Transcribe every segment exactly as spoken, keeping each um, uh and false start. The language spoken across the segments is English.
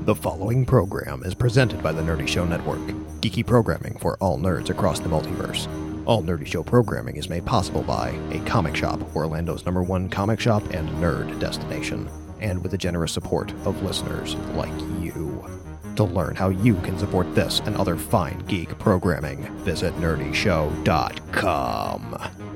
The following program is presented by the Nerdy Show Network, geeky programming for all nerds across the multiverse. All Nerdy Show programming is made possible by A Comic Shop, Orlando's number one comic shop and nerd destination, and with the generous support of listeners like you. To learn how you can support this and other fine geek programming, visit nerdy show dot com.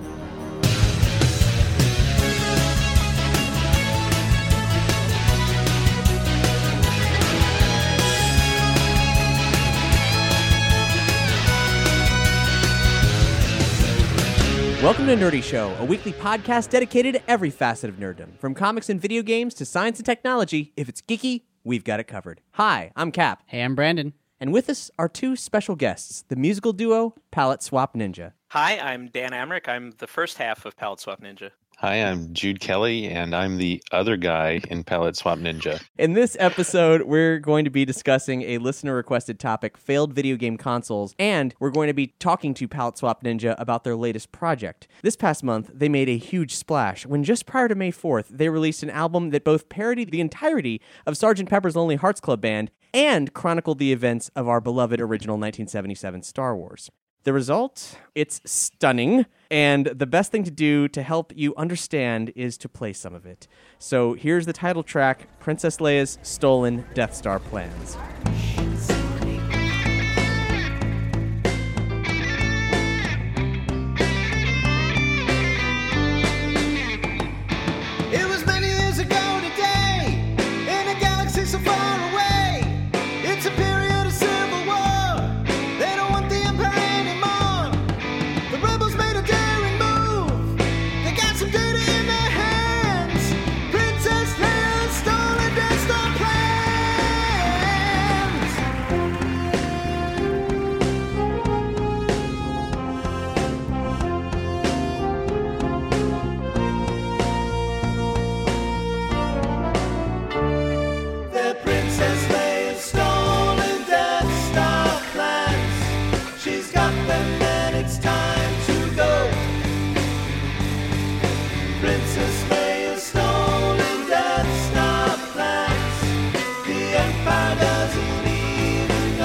Welcome to Nerdy Show, a weekly podcast dedicated to every facet of nerddom. From comics and video games to science and technology, if it's geeky, we've got it covered. Hi, I'm Cap. Hey, I'm Brandon. And with us are two special guests, the musical duo Palette Swap Ninja. Hi, I'm Dan Amrich. I'm the first half of Palette Swap Ninja. Hi, I'm Jude Kelly, and I'm the other guy in Palette Swap Ninja. In this episode, we're going to be discussing a listener-requested topic, failed video game consoles, and we're going to be talking to Palette Swap Ninja about their latest project. This past month, they made a huge splash when just prior to May fourth, they released an album that both parodied the entirety of Sergeant Pepper's Lonely Hearts Club Band and chronicled the events of our beloved original nineteen seventy-seven Star Wars. The result? It's stunning, and the best thing to do to help you understand is to play some of it. So here's the title track, Princess Leia's Stolen Death Star Plans. It was many years ago today, in a galaxy so far away. It's a period of civil war. They don't want the Empire anymore. The rebels made a daring move. They got some data in their hands. Princess Leia stolen Death Star plans. The Princess Leia stolen Death Star plans. She's got them and it's time to go. Princess Leia stolen Death Star plans. The Empire doesn't even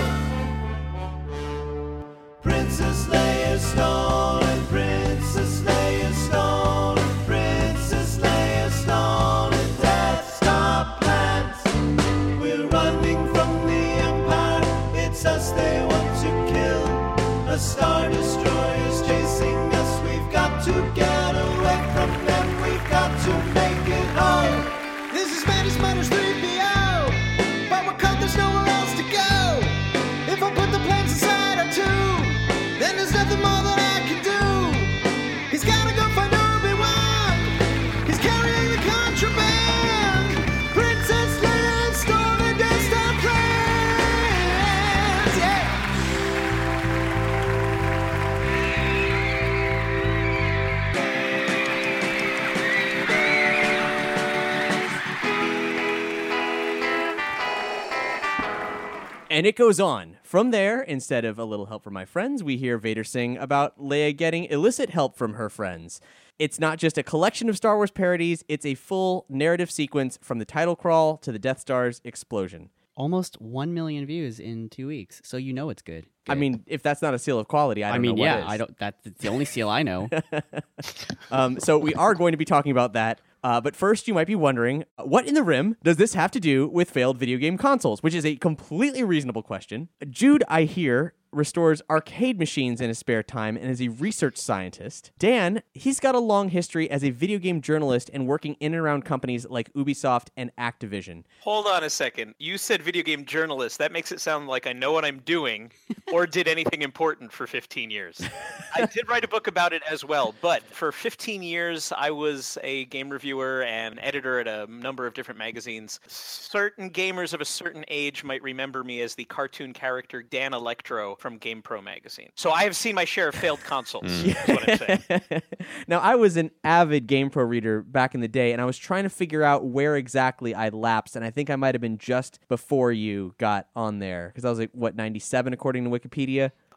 know. Princess Leia stolen, Princess Leia stolen, Princess Leia stolen Death Star plans. We're running from the Empire, it's us they want to kill. A Star Destroyer's chasing us, we've got to get away from them, we've got to make it home. This is Spanish Matters three P O, but we're caught, there's nowhere else to go. If I put the plans aside or two, then there's nothing more that I can do. He's gotta go find Obi-Wan, he's carrying the contraband. Princess Leia stolen Death Star plans, yeah. And it goes on. From there, instead of a little help from my friends, we hear Vader sing about Leia getting illicit help from her friends. It's not just a collection of Star Wars parodies, it's a full narrative sequence from the title crawl to the Death Star's explosion. Almost one million views in two weeks, so you know it's good. I Good. mean, if that's not a seal of quality, I don't I mean, know what yeah, is. I don't. That's the only seal I know. Um, so we are going to be talking about that. Uh, but first, you might be wondering, what in the rim does this have to do with failed video game consoles? Which is a completely reasonable question. Jude, I hear, restores arcade machines in his spare time and is a research scientist. Dan, he's got a long history as a video game journalist and working in and around companies like Ubisoft and Activision. Hold on a second. You said video game journalist. That makes it sound like I know what I'm doing or did anything important for fifteen years. I did write a book about it as well, but for fifteen years, I was a game reviewer and editor at a number of different magazines. Certain gamers of a certain age might remember me as the cartoon character Dan Electro from GamePro magazine. So I have seen my share of failed consoles, is what I'm saying. Now, I was an avid GamePro reader back in the day, and I was trying to figure out where exactly I lapsed, and I think I might have been just before you got on there, because I was like, what, ninety-seven according to Wikipedia?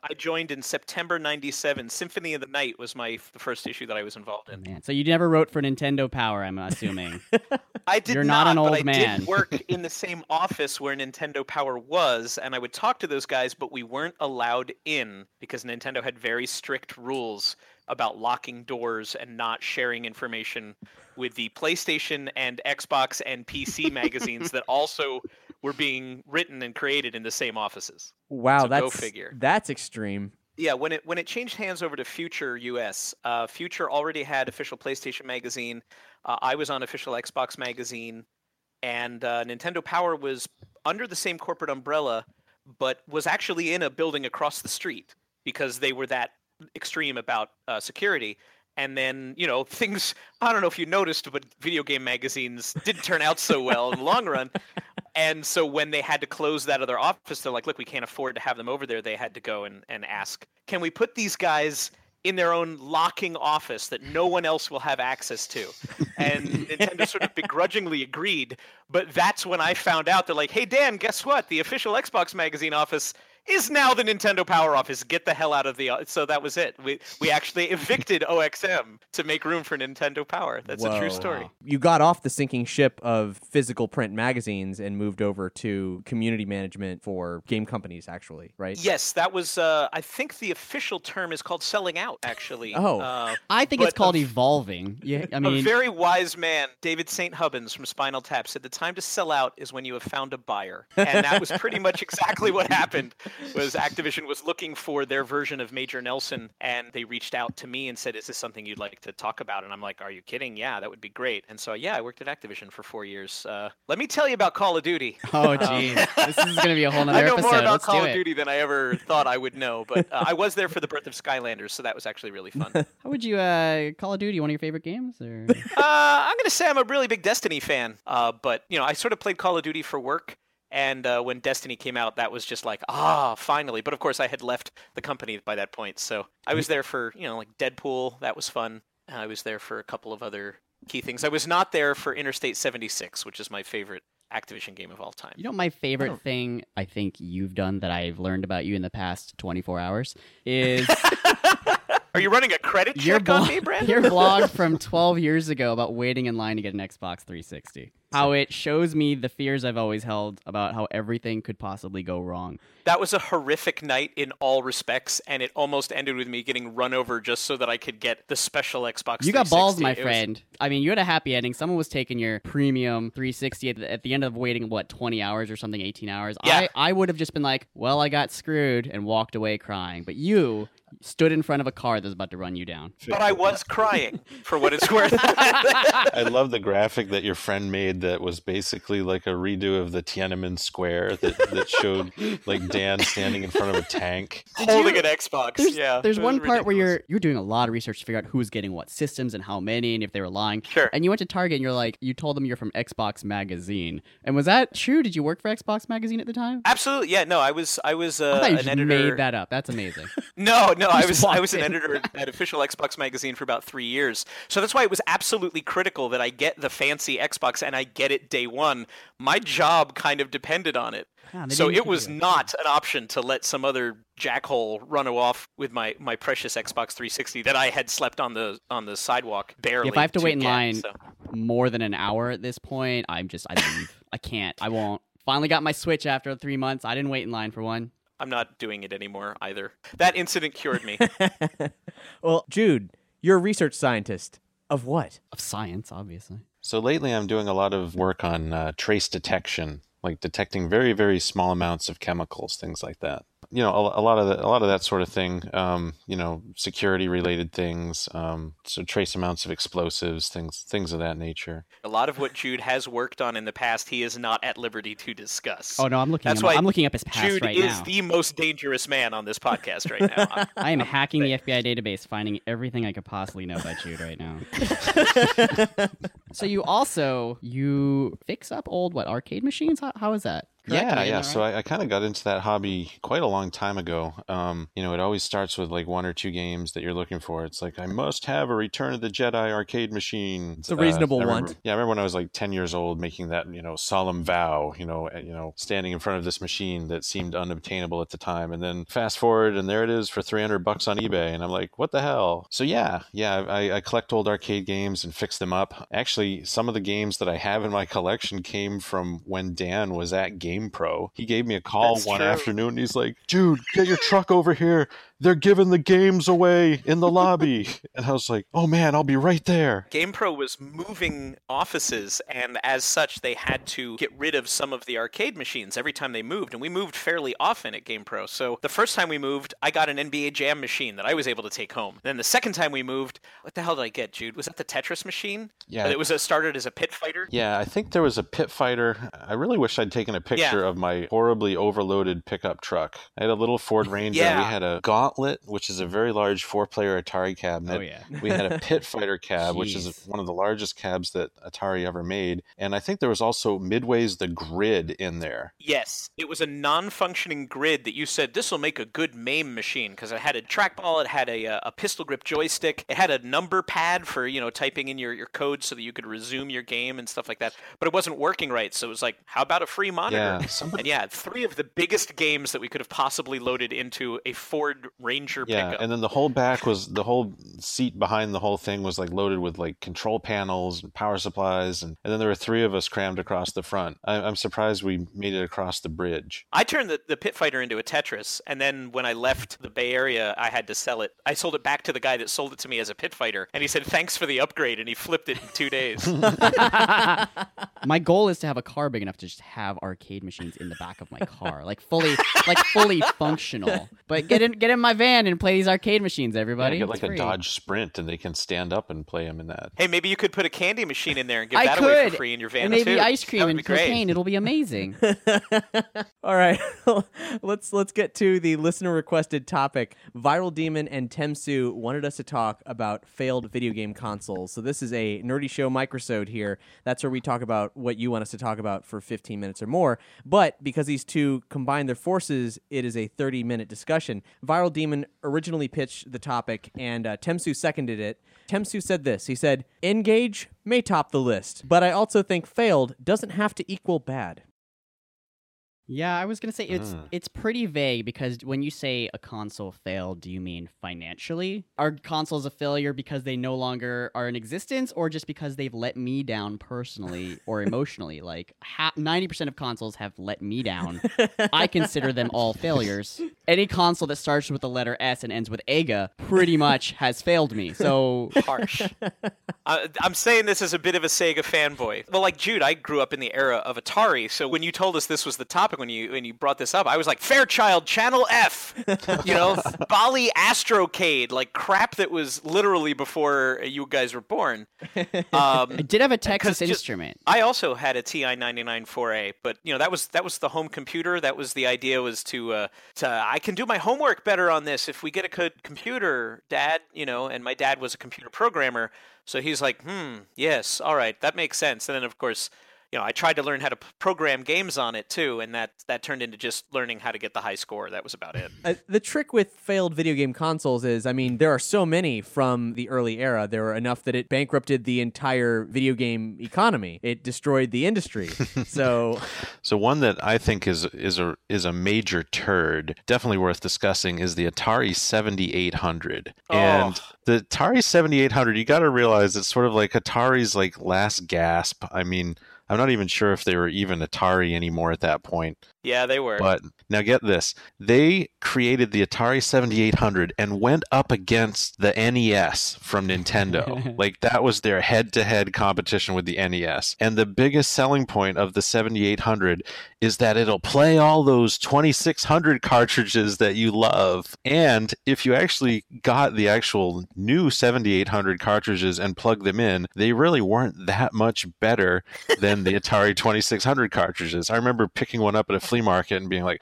I joined in September ninety-seven. Symphony of the Night was my the first issue that I was involved in. Man, so you never wrote for Nintendo Power, I'm assuming. I did You're not, not an but old I man. did work in the same office where Nintendo Power was, and I would talk to those guys, but we weren't allowed in because Nintendo had very strict rules about locking doors and not sharing information with the PlayStation and Xbox and P C magazines that also were being written and created in the same offices. Wow, So that's go figure. that's extreme. Yeah, when it when it changed hands over to Future U S, uh, Future already had official PlayStation magazine. Uh, I was on official Xbox magazine, and uh, Nintendo Power was under the same corporate umbrella, but was actually in a building across the street because they were that extreme about uh, security. And then, you know, things, I don't know if you noticed, but video game magazines didn't turn out so well in the long run. And so when they had to close that other office, they're like, look, we can't afford to have them over there. They had to go and, and ask, can we put these guys in their own locking office that no one else will have access to? And Nintendo sort of begrudgingly agreed. But that's when I found out, they're like, hey, Dan, guess what? The official Xbox magazine office is now the Nintendo Power office. Get the hell out of the... So that was it. We we actually evicted O X M to make room for Nintendo Power. That's a true Whoa. story. You got off the sinking ship of physical print magazines and moved over to community management for game companies, actually, right? Yes, that was... Uh, I think the official term is called selling out, actually. Oh. Uh, I think But it's called a- evolving. Yeah, I a mean, very wise man, David Saint Hubbins from Spinal Tap, said the time to sell out is when you have found a buyer. And that was pretty much exactly what happened. Was Activision was looking for their version of Major Nelson, and they reached out to me and said, is this something you'd like to talk about? And I'm like, are you kidding? Yeah, that would be great. And so, yeah, I worked at Activision for four years. Uh, let me tell you about Call of Duty. oh, geez. This is going to be a whole I nother know episode. more about Let's Call do of it. Duty than I ever thought I would know, but uh, I was there for the birth of Skylanders, so that was actually really fun. uh, How would you, uh, Call of Duty, one of your favorite games? Or I'm going to say I'm a really big Destiny fan, uh, but, you know, I sort of played Call of Duty for work. And uh, when Destiny came out, that was just like, ah, finally. But of course, I had left the company by that point. So I was there for, you know, like Deadpool. That was fun. I was there for a couple of other key things. I was not there for Interstate seventy-six, which is my favorite Activision game of all time. You know, my favorite thing I think you've done that I've learned about you in the past twenty-four hours is Are you running a credit your, check on blog, me, Brandon? your blog from twelve years ago about waiting in line to get an Xbox three sixty. How it shows me the fears I've always held about how everything could possibly go wrong. That was a horrific night in all respects, and it almost ended with me getting run over just so that I could get the special Xbox You got balls, my It was- friend. I mean, you had a happy ending. Someone was taking your premium three sixty at the, at the end of waiting, what, twenty hours or something, eighteen hours. Yeah. I, I would have just been like, well, I got screwed and walked away crying. But you stood in front of a car that was about to run you down. But I was crying, for what it's worth. I love the graphic that your friend made that was basically like a redo of the Tiananmen Square that, that showed like Dan standing in front of a tank. Holding you- an Xbox. There's, yeah. there's it was one part where ridiculous. you're you're doing a lot of research to figure out who's getting what systems and how many and if they were lying. Sure. And you went to Target and you're like, you told them you're from Xbox Magazine. And was that true? Did you work for Xbox Magazine at the time? Absolutely, yeah. No, I was, I was uh, I thought you an just editor. made that up. That's amazing. No, no, I just was, I walked was an in. editor at official Xbox Magazine for about three years. So that's why it was absolutely critical that I get the fancy Xbox and I get it day one. My job kind of depended on it. Ah, they So didn't it give was you a- not an option to let some other jackhole run off with my, my precious Xbox three sixty that I had slept on the on the sidewalk barely. If I have to wait in get, line so. more than an hour at this point, I'm just I leave. I can't. I won't. Finally got my Switch after three months. I didn't wait in line for one. I'm not doing it anymore either. That incident cured me. Well, Jude, you're a research scientist. Of what? Of science, obviously. So lately I'm doing a lot of work on uh, trace detection, like detecting very, very small amounts of chemicals, things like that. You know, a, a lot of the, a lot of that sort of thing. Um, you know, security related things. Um, so trace amounts of explosives, things, things of that nature. A lot of what Jude has worked on in the past, he is not at liberty to discuss. Oh no, I'm looking. That's him, why I'm looking up his past Jude right is now. the most dangerous man on this podcast right now. I am hacking the F B I database, finding everything I could possibly know about Jude right now. So you also you fix up old what arcade machines? How, how is that? correct? Am Yeah, I getting yeah. that So right? I, I kind of got into that hobby quite a long time ago. Um, you know, it always starts with like one or two games that you're looking for. It's like, I must have a Return of the Jedi arcade machine. It's a reasonable I one. remember- Yeah, I remember when I was like ten years old making that, you know, solemn vow, you know, uh, you know, standing in front of this machine that seemed unobtainable at the time. And then fast forward and there it is for three hundred bucks on eBay. And I'm like, what the hell? So yeah, yeah, I, I collect old arcade games and fix them up. Actually, some of the games that I have in my collection came from when Dan was at GamePro. He gave me a call That's one true. afternoon. And he's like, dude, get your truck over here. They're giving the games away in the lobby. And I was like, oh man, I'll be right there. GamePro was moving offices, and as such, they had to get rid of some of the arcade machines every time they moved, and we moved fairly often at GamePro. So the first time we moved, I got an N B A Jam machine that I was able to take home. Then the second time we moved, what the hell did I get, Jude? Was that the Tetris machine? Yeah. It was a, started as a pit fighter? Yeah, I think there was a pit fighter. I really wish I'd taken a picture Yeah. of my horribly overloaded pickup truck. I had a little Ford Ranger. Yeah. We had a Gauntlet, which is a very large four-player Atari cabinet. Oh, yeah. We had a Pit Fighter cab, which is Jeez. one of the largest cabs that Atari ever made. And I think there was also Midway's The Grid in there. Yes. It was a non-functioning grid that you said, this will make a good MAME machine, because it had a trackball, it had a, uh, a pistol grip joystick, it had a number pad for, you know, typing in your, your code so that you could resume your game and stuff like that. But it wasn't working right, so it was like, how about a free monitor? Yeah, somebody- And yeah, three of the biggest games that we could have possibly loaded into a Ford Ranger Yeah, pickup. and then the whole back was the whole seat behind the whole thing was like loaded with like control panels and power supplies, and, and then there were three of us crammed across the front. I, I'm surprised we made it across the bridge. I turned the, the Pit Fighter into a Tetris, and then when I left the Bay Area, I had to sell it. I sold it back to the guy that sold it to me as a Pit Fighter, and he said, thanks for the upgrade, and he flipped it in two days. My goal is to have a car big enough to just have arcade machines in the back of my car, like fully, like fully functional. But get in, get in my van and play these arcade machines, everybody. Yeah, get like It's a free. Dodge Sprint, and they can stand up and play them in that. Hey, maybe you could put a candy machine in there and give I that could, away for free in your van, and maybe too. ice That cream would and be great. cocaine. It'll be amazing. All right, let's let's get to the listener requested topic. Viral Demon and Temsu wanted us to talk about failed video game consoles. So this is a Nerdy Show microsode here. That's where we talk about what you want us to talk about for fifteen minutes or more. But because these two combine their forces, it is a thirty minute discussion. Viral Demon originally pitched the topic, and uh, Temsu seconded it. Temsu said this. He said, "Engage may top the list, but I also think failed doesn't have to equal bad." Yeah, I was gonna say it's Mm. it's pretty vague because when you say a console failed, do you mean financially? Are consoles a failure because they no longer are in existence, or just because they've let me down personally or emotionally? Like ninety percent of consoles have let me down. I consider them all failures. Any console that starts with the letter S and ends with Ega pretty much has failed me. So Harsh. uh, I'm saying this as a bit of a Sega fanboy. Well, like Jude, I grew up in the era of Atari, so when you told us this was the topic, when you when you brought this up, I was like, Fairchild Channel F, you know, Bali Astrocade, like crap that was literally before you guys were born. Um, I did have a Texas 'cause just- Instrument. I also had a T I ninety-nine four A, but you know that was that was the home computer. That was the idea was to uh, to I can do my homework better on this if we get a good computer, Dad. You know, and my dad was a computer programmer, so he's like, hmm, yes, all right, that makes sense. And then of course, you know, I tried to learn how to p- program games on it too, and that that turned into just learning how to get the high score. That was about it. Uh, the trick with failed video game consoles is, I mean, there are so many from the early era. There were enough that it bankrupted the entire video game economy. It destroyed the industry. So, So one that I think is is a is a major turd, definitely worth discussing, is the Atari seventy-eight hundred. And Oh. the Atari seventy-eight hundred, you got to realize it's sort of like Atari's like last gasp. I mean, I'm not even sure if they were even Atari anymore at that point. Yeah, they were. But now get this. They created the Atari seventy-eight hundred and went up against the N E S from Nintendo. Like that was their head-to-head competition with the N E S. And the biggest selling point of the seventy-eight hundred is that it'll play all those twenty-six hundred cartridges that you love. And if you actually got the actual new seventy-eight hundred cartridges and plugged them in, they really weren't that much better than the Atari twenty-six hundred cartridges. I remember picking one up at a flea market and being like,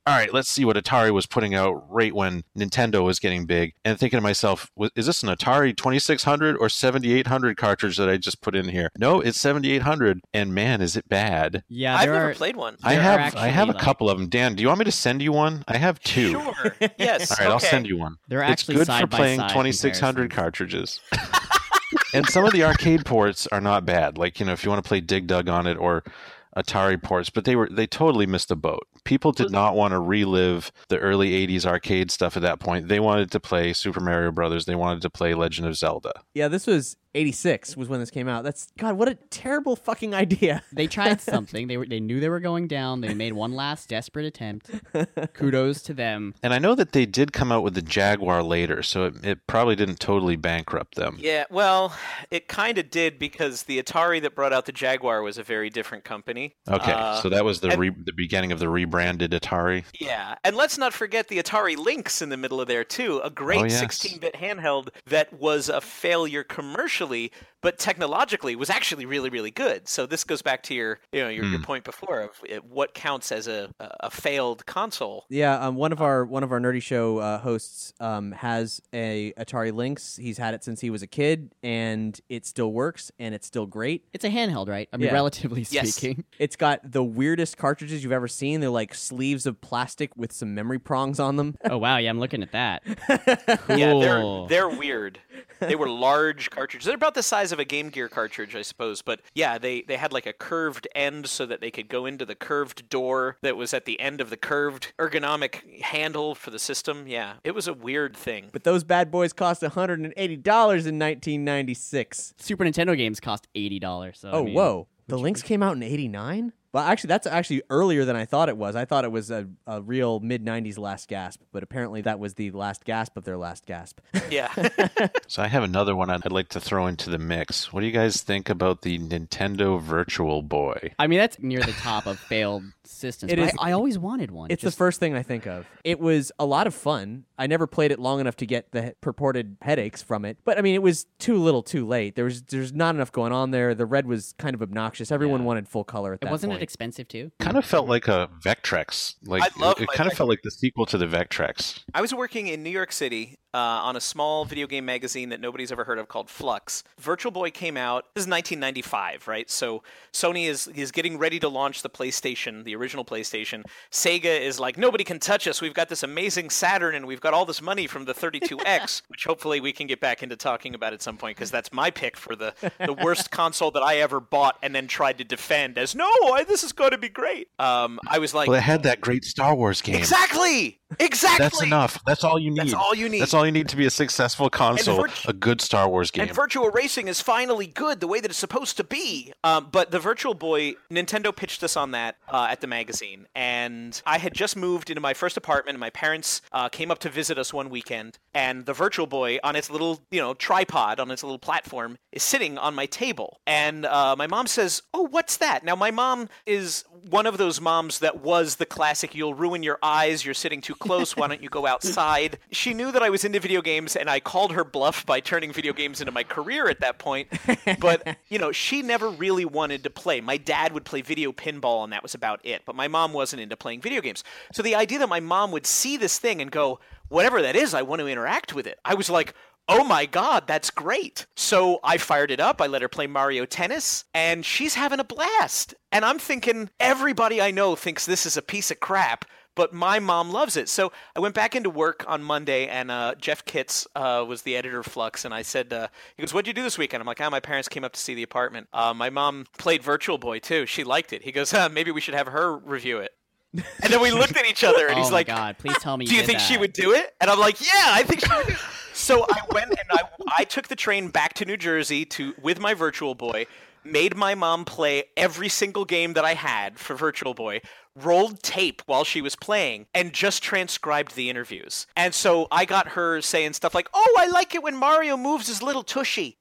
all right, let's see what Atari was putting out right when Nintendo was getting big, and thinking to myself, is this an Atari twenty-six hundred or seventy-eight hundred cartridge that I just put in here? No, it's seventy-eight hundred, and man, is it bad. Yeah, I've there never are, played one. I there are have actually, I have a like- couple of them. Dan, do you want me to send you one? I have two. Sure. Yes. All right, I'll okay. send you one. They're It's actually good for side by playing side twenty-six hundred comparisons. cartridges. And some of the arcade ports are not bad. Like, you know, if you want to play Dig Dug on it or Atari ports, but they were they totally missed the boat. People did not want to relive the early eighties arcade stuff at that point. They wanted to play Super Mario Brothers. They wanted to play Legend of Zelda. Yeah, this was eighty-six was when this came out. That's God, what a terrible fucking idea. They tried something. They were they knew they were going down. They made one last desperate attempt. Kudos to them. And I know that they did come out with the Jaguar later, so it, it probably didn't totally bankrupt them. Yeah, well, it kind of did because the Atari that brought out the Jaguar was a very different company. Okay, Uh, so that was the and- re- the beginning of the rebranded Atari. Yeah, and let's not forget the Atari Lynx in the middle of there too, a great Oh, yes. sixteen-bit handheld that was a failure commercially, but technologically was actually really, really good. So this goes back to your, you know, your, your Hmm. point before of it, what counts as a a failed console. Yeah, um, one of our one of our Nerdy Show uh, hosts um, has a Atari Lynx. He's had it since he was a kid, and it still works, and it's still great. It's a handheld, right? I mean, Yeah. relatively Yes. speaking. It's got the weirdest cartridges you've ever seen. They're like sleeves of plastic with some memory prongs on them. Oh wow, yeah, I'm looking at that. Yeah, they're Cool. they're weird. They were large cartridges. They're about the size of a Game Gear cartridge, I suppose. But yeah, they, they had like a curved end so that they could go into the curved door that was at the end of the curved ergonomic handle for the system. Yeah, it was a weird thing. But those bad boys cost one hundred eighty dollars in nineteen ninety-six. Super Nintendo games cost eighty dollars. So, I Oh, mean, whoa. The Lynx came out in eighty-nine? Well, actually, that's actually earlier than I thought it was. I thought it was a, a real mid nineties last gasp, but apparently that was the last gasp of their last gasp. Yeah. So I have another one I'd like to throw into the mix. What do you guys think about the Nintendo Virtual Boy? I mean, that's near the top of failed systems. It but is- I, I always wanted one. It's Just- the first thing I think of. It was a lot of fun. I never played it long enough to get the he- purported headaches from it, but I mean, it was too little, too late. There was there's not enough going on there. The red was kind of obnoxious. Everyone Yeah. wanted full color at It that wasn't point. it expensive too? Kind of felt like a Vectrex. Like I love it, my kind of Vectrex. felt like the sequel to the Vectrex. I was working in New York City uh, on a small video game magazine that nobody's ever heard of called Flux. Virtual Boy came out. This is nineteen ninety-five, right? So Sony is is getting ready to launch the PlayStation, the original PlayStation. Sega is like, nobody can touch us. We've got this amazing Saturn, and we've got all this money from the thirty-two X, which hopefully we can get back into talking about at some point, because that's my pick for the, the worst console that I ever bought and then tried to defend as, no, I, this is going to be great. Um, I was like, Well, it had that great Star Wars game. exactly! Exactly! That's enough. That's all you need. That's all you need. That's all you need to be a successful console. virt- a good Star Wars game. And Virtual Racing is finally good the way that it's supposed to be. Um, but the Virtual Boy, Nintendo pitched us on that uh, at the magazine. And I had just moved into my first apartment, and my parents uh, came up to visit us one weekend. And the Virtual Boy, on its little, you know, tripod, on its little platform, is sitting on my table. And uh, my mom says, "Oh, what's that?" Now, my mom is one of those moms that was the classic, you'll ruin your eyes, you're sitting too close, why don't you go outside? She knew that I was into video games, and I called her bluff by turning video games into my career at that point. But, you know, she never really wanted to play. My dad would play video pinball, and that was about it. But my mom wasn't into playing video games. So the idea that my mom would see this thing and go, whatever that is, I want to interact with it. I was like, oh my God, that's great. So I fired it up. I let her play Mario Tennis, and she's having a blast. And I'm thinking, everybody I know thinks this is a piece of crap, but my mom loves it. So I went back into work on Monday, and uh, Jeff Kitts uh, was the editor of Flux, and I said, uh, he goes, what'd you do this weekend? I'm like, ah, my parents came up to see the apartment. Uh, my mom played Virtual Boy, too. She liked it. He goes, uh, maybe we should have her review it. And then we looked at each other, and Oh he's my like, God! Please tell me. do you did think that. she would do it? And I'm like, yeah, I think she would. So I went and I, I took the train back to New Jersey to with my Virtual Boy, made my mom play every single game that I had for Virtual Boy, rolled tape while she was playing, and just transcribed the interviews. And so I got her saying stuff like, oh, I like it when Mario moves his little tushy.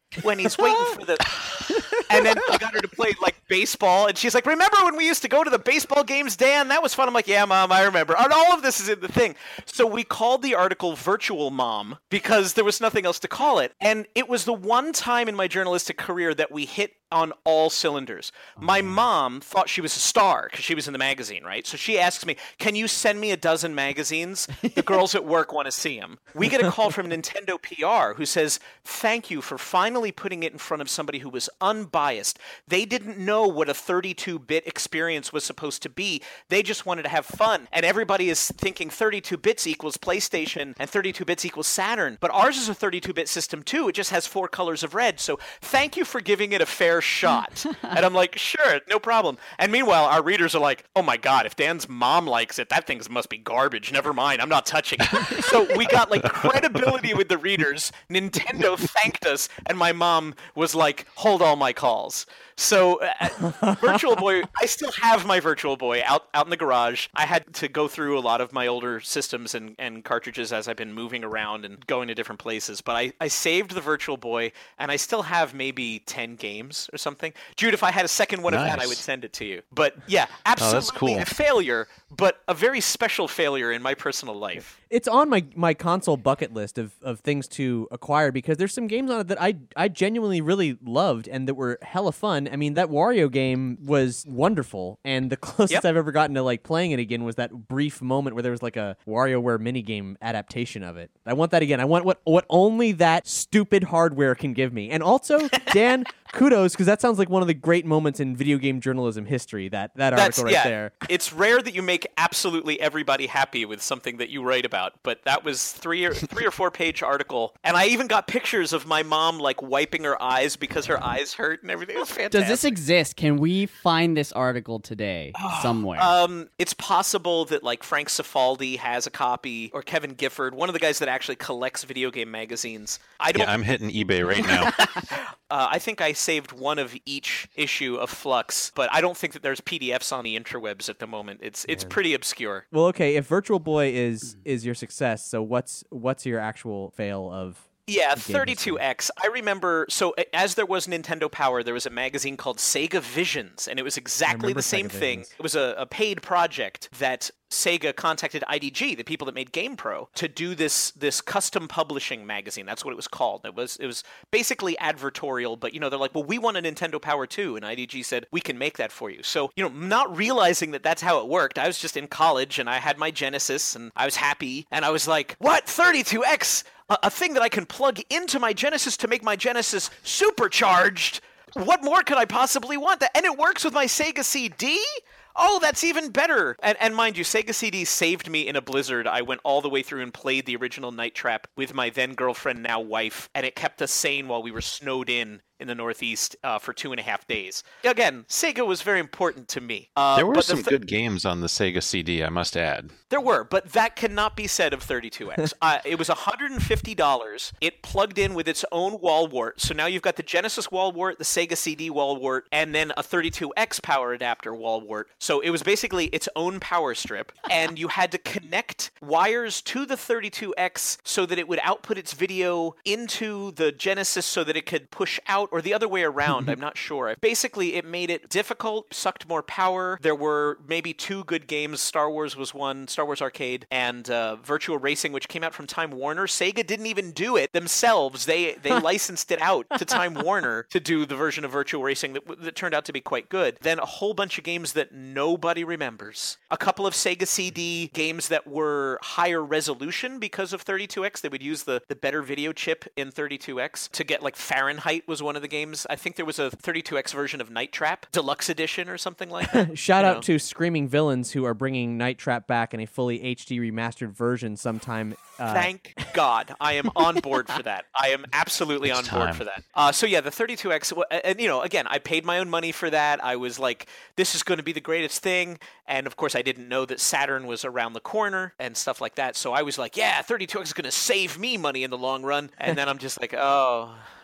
when he's waiting for the... And then I got her to play, like, baseball, and she's like, remember when we used to go to the baseball games, Dan? That was fun. I'm like, yeah, Mom, I remember. And all of this is in the thing. So we called the article Virtual Mom because there was nothing else to call it. And it was the one time in my journalistic career that we hit on all cylinders. My mom thought she was a star because she was in the magazine, right? So she asks me, can you send me a dozen magazines? The girls at work want to see them. We get a call from Nintendo P R who says, thank you for finally putting it in front of somebody who was unbiased. They didn't know what a thirty-two bit experience was supposed to be. They just wanted to have fun. And everybody is thinking thirty-two bits equals PlayStation and thirty-two bits equals Saturn. But ours is a thirty-two bit system too. It just has four colors of red. So thank you for giving it a fair shot. And I'm like, sure, no problem. And meanwhile, our readers are like, oh my God, if Dan's mom likes it, that thing must be garbage. Never mind, I'm not touching it. So we got like credibility with the readers. Nintendo thanked us, and my mom was like, hold all my calls. So uh, Virtual Boy, I still have my Virtual Boy out, out in the garage. I had to go through a lot of my older systems and, and cartridges as I've been moving around and going to different places. But I, I saved the Virtual Boy, and I still have maybe ten games or something. Jude, if I had a second one Nice. of that, I would send it to you. But yeah, absolutely cool. a failure, but a very special failure in my personal life. It's on my, my console bucket list of, of things to acquire because there's some games on it that I I genuinely really loved and that were hella fun. I mean, that Wario game was wonderful, and the closest Yep. I've ever gotten to like playing it again was that brief moment where there was like a WarioWare minigame adaptation of it. I want that again. I want what what only that stupid hardware can give me. And also, Dan, kudos, because that sounds like one of the great moments in video game journalism history, that, that That's article right yeah. there. It's rare that you make absolutely everybody happy with something that you write about, but that was three or three or four page article, and I even got pictures of my mom like wiping her eyes because her eyes hurt and everything. It was fantastic. Does this exist? Can we find this article today somewhere? Um, it's possible that like Frank Cifaldi has a copy, or Kevin Gifford, one of the guys that actually collects video game magazines. I don't. Yeah, I'm hitting eBay right now. Uh, I think I saved one of each issue of Flux, but I don't think that there's P D Fs on the interwebs at the moment. It's it's pretty obscure. Well, okay, if Virtual Boy is is your success, so what's what's your actual fail of? Yeah, game thirty-two X. I remember, so a- as there was Nintendo Power, there was a magazine called Sega Visions, and it was exactly remember the same Sega thing. Visions. It was a, a paid project that Sega contacted I D G, the people that made GamePro, to do this this custom publishing magazine. That's what it was called. It was it was basically advertorial, but you know they're like, well, we want a Nintendo Power too, and I D G said we can make that for you. So you know, not realizing that that's how it worked, I was just in college and I had my Genesis and I was happy, and I was like, what thirty-two X? A, a thing that I can plug into my Genesis to make my Genesis supercharged. What more could I possibly want? That, and it works with my Sega C D? Oh, that's even better. And, and mind you, Sega C D saved me in a blizzard. I went all the way through and played the original Night Trap with my then girlfriend, now wife, and it kept us sane while we were snowed in in the Northeast uh, for two and a half days. Again, Sega was very important to me. Uh, There were but the some th- good games on the Sega C D, I must add. There were, but that cannot be said of thirty-two X. uh, it was one hundred fifty dollars. It plugged in with its own wall wart. So now you've got the Genesis wall wart, the Sega C D wall wart, and then a thirty-two X power adapter wall wart. So it was basically its own power strip, and you had to connect wires to the thirty-two X so that it would output its video into the Genesis so that it could push out, or the other way around. I'm not sure. Basically, it made it difficult, sucked more power. There were maybe two good games. Star Wars was one, Star Wars Arcade, and uh, Virtual Racing, which came out from Time Warner. Sega didn't even do it themselves. They they licensed it out to Time Warner to do the version of Virtual Racing that, that turned out to be quite good. Then a whole bunch of games that nobody remembers. A couple of Sega C D games that were higher resolution because of thirty-two X. They would use the, the better video chip in thirty-two X to get, like, Fahrenheit was one of the games. I think there was a thirty-two X version of Night Trap, Deluxe Edition or something like that. Shout You out know. to Screaming Villains, who are bringing Night Trap back in a fully H D remastered version sometime. Uh, Thank God. I am on board for that. I am absolutely on It's board time. for that. Uh, so yeah, the thirty-two X, w- and you know, again, I paid my own money for that. I was like, this is going to be the greatest thing. And of course, I didn't know that Saturn was around the corner and stuff like that. So I was like, yeah, thirty-two X is going to save me money in the long run. And then I'm just like, oh,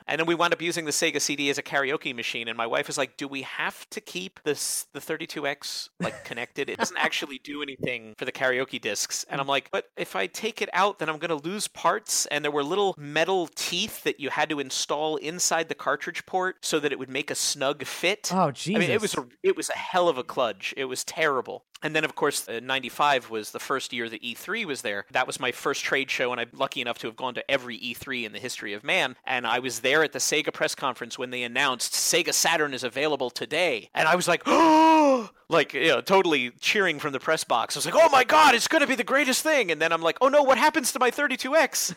And then we wound up using the Sega C D as a karaoke machine. And my wife was like, do we have to keep this the thirty-two X like connected? It doesn't actually do anything for the karaoke discs. And I'm like, but if I take it out, then I'm going to lose parts. And there were little metal teeth that you had to install inside the cartridge port so that it would make a snug fit. Oh, Jesus. I mean, it was a, it was a hell of a kludge. It was terrible. And then, of course, uh, ninety-five was the first year that E three was there. That was my first trade show, and I'm lucky enough to have gone to every E three in the history of man. And I was there at the Sega press conference when they announced Sega Saturn is available today. And I was like, oh, like, you know, totally cheering from the press box. I was like, oh my God, it's going to be the greatest thing. And then I'm like, oh no, what happens to my thirty-two X?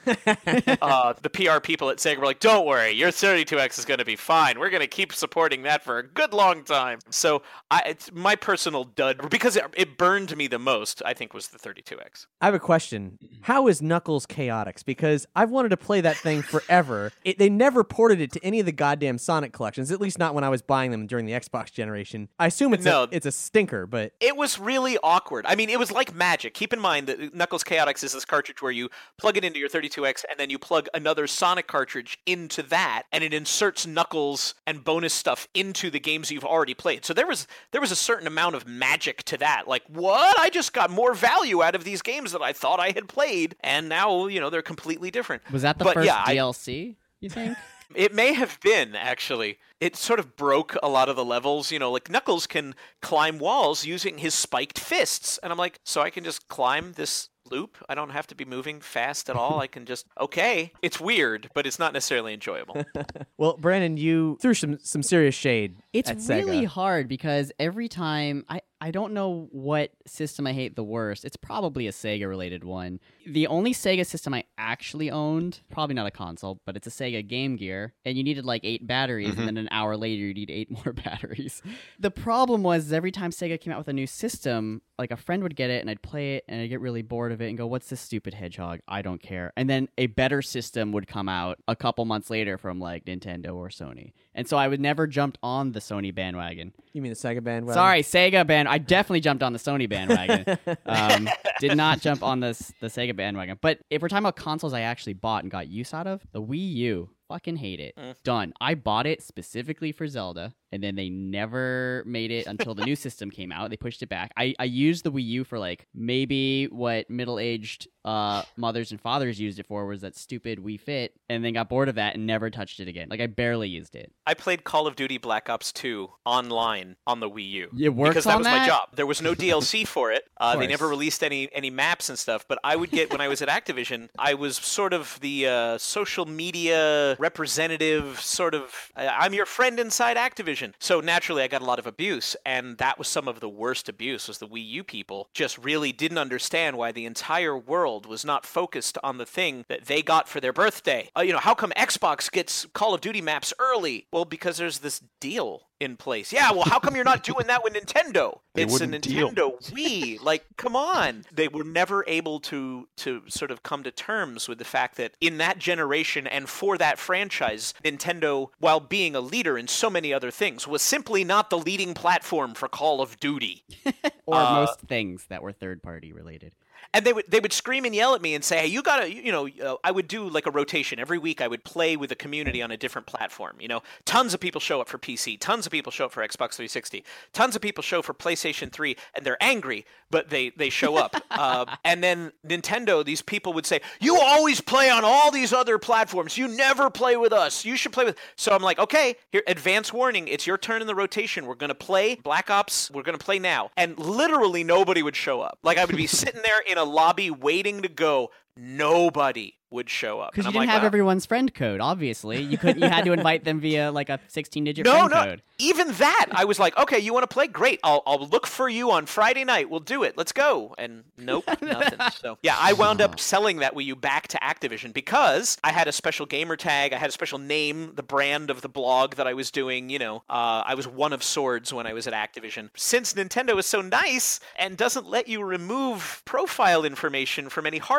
uh, the P R people at Sega were like, don't worry, your thirty-two X is going to be fine. We're going to keep supporting that for a good long time. So I, it's my personal dud, because it, it burned me the most, I think, was the thirty-two X. I have a question. How is Knuckles Chaotix? Because I've wanted to play that thing forever. It, they never ported it to any of the goddamn Sonic collections, at least not when I was buying them during the Xbox generation. I assume it's, No. a, it's a stinker, but... It was really awkward. I mean, it was like magic. Keep in mind that Knuckles Chaotix is this cartridge where you plug it into your thirty-two X and then you plug another Sonic cartridge into that, and it inserts Knuckles and bonus stuff into the games you've already played. So there was there was a certain amount of magic to that. Like, what? I just got more value out of these games that I thought I had played, and now, you know, they're completely different. Was that the But, first yeah, I- D L C, you think? It may have been, actually. It sort of broke a lot of the levels. You know, like Knuckles can climb walls using his spiked fists. And I'm like, so I can just climb this loop? I don't have to be moving fast at all. I can just, okay. It's weird, but it's not necessarily enjoyable. Well, Brandon, you threw some, some serious shade It's at Sega. really hard because every time I, I don't know what system I hate the worst. It's probably a Sega related one. The only Sega system I actually owned, probably not a console, but it's a Sega Game Gear, and you needed like eight batteries, Mhm. and then an hour later you need eight more batteries. The problem was every time Sega came out with a new system, like a friend would get it and I'd play it and I'd get really bored of it and go, what's this stupid hedgehog? I don't care. And then a better system would come out a couple months later from like Nintendo or Sony. And so I would never jumped on the Sony bandwagon. You mean the Sega bandwagon? Sorry, Sega band. I definitely jumped on the Sony bandwagon. um, did not jump on this the Sega bandwagon. But if we're talking about consoles I actually bought and got use out of, the Wii U. Fucking hate it. Mm. Done. I bought it specifically for Zelda, and then they never made it until the new system came out. They pushed it back. I, I used the Wii U for like maybe what middle-aged uh, mothers and fathers used it for was that stupid Wii Fit, and then got bored of that and never touched it again. Like I barely used it. I played Call of Duty Black Ops two online on the Wii U. It works because that on was that? my job. There was no D L C for it. Uh, they course. never released any any maps and stuff. But I would get, when I was at Activision, I was sort of the uh, social media representative, sort of, uh, I'm your friend inside Activision. So naturally, I got a lot of abuse, and that was some of the worst abuse. Was the Wii U people just really didn't understand why the entire world was not focused on the thing that they got for their birthday. Uh, you know, how come Xbox gets Call of Duty maps early? Well, because there's this deal in place. Yeah, well, how come you're not doing that with Nintendo? They It's a wouldn't deal. Nintendo Wii. Like, come on. They were never able to to sort of come to terms with the fact that in that generation and for that franchise, Nintendo, while being a leader in so many other things, was simply not the leading platform for Call of Duty. Or Uh, most things that were third-party related. And they would they would scream and yell at me and say, "Hey, you gotta, you know." Uh, I would do like a rotation every week. I would play with a community on a different platform. You know, tons of people show up for P C, tons of people show up for Xbox three sixty, tons of people show for PlayStation three, and they're angry, but they they show up. uh, and then Nintendo, these people would say, "You always play on all these other platforms. You never play with us. You should play with." So I'm like, "Okay, here, advance warning. It's your turn in the rotation. We're gonna play Black Ops. We're gonna play now." And literally nobody would show up. Like I would be sitting there in a lobby waiting to go. Nobody would show up. Because And you I'm didn't like, have wow. everyone's friend code, obviously. You could you had to invite them via like a sixteen-digit No, friend no. code. Even that, I was like, okay, you want to play? Great. I'll I'll look for you on Friday night. We'll do it. Let's go. And nope, nothing. So yeah, I wound up selling that Wii U back to Activision because I had a special gamer tag. I had a special name, the brand of the blog that I was doing. You know, uh, I was one of Swords when I was at Activision. Since Nintendo is so nice and doesn't let you remove profile information from any hardware,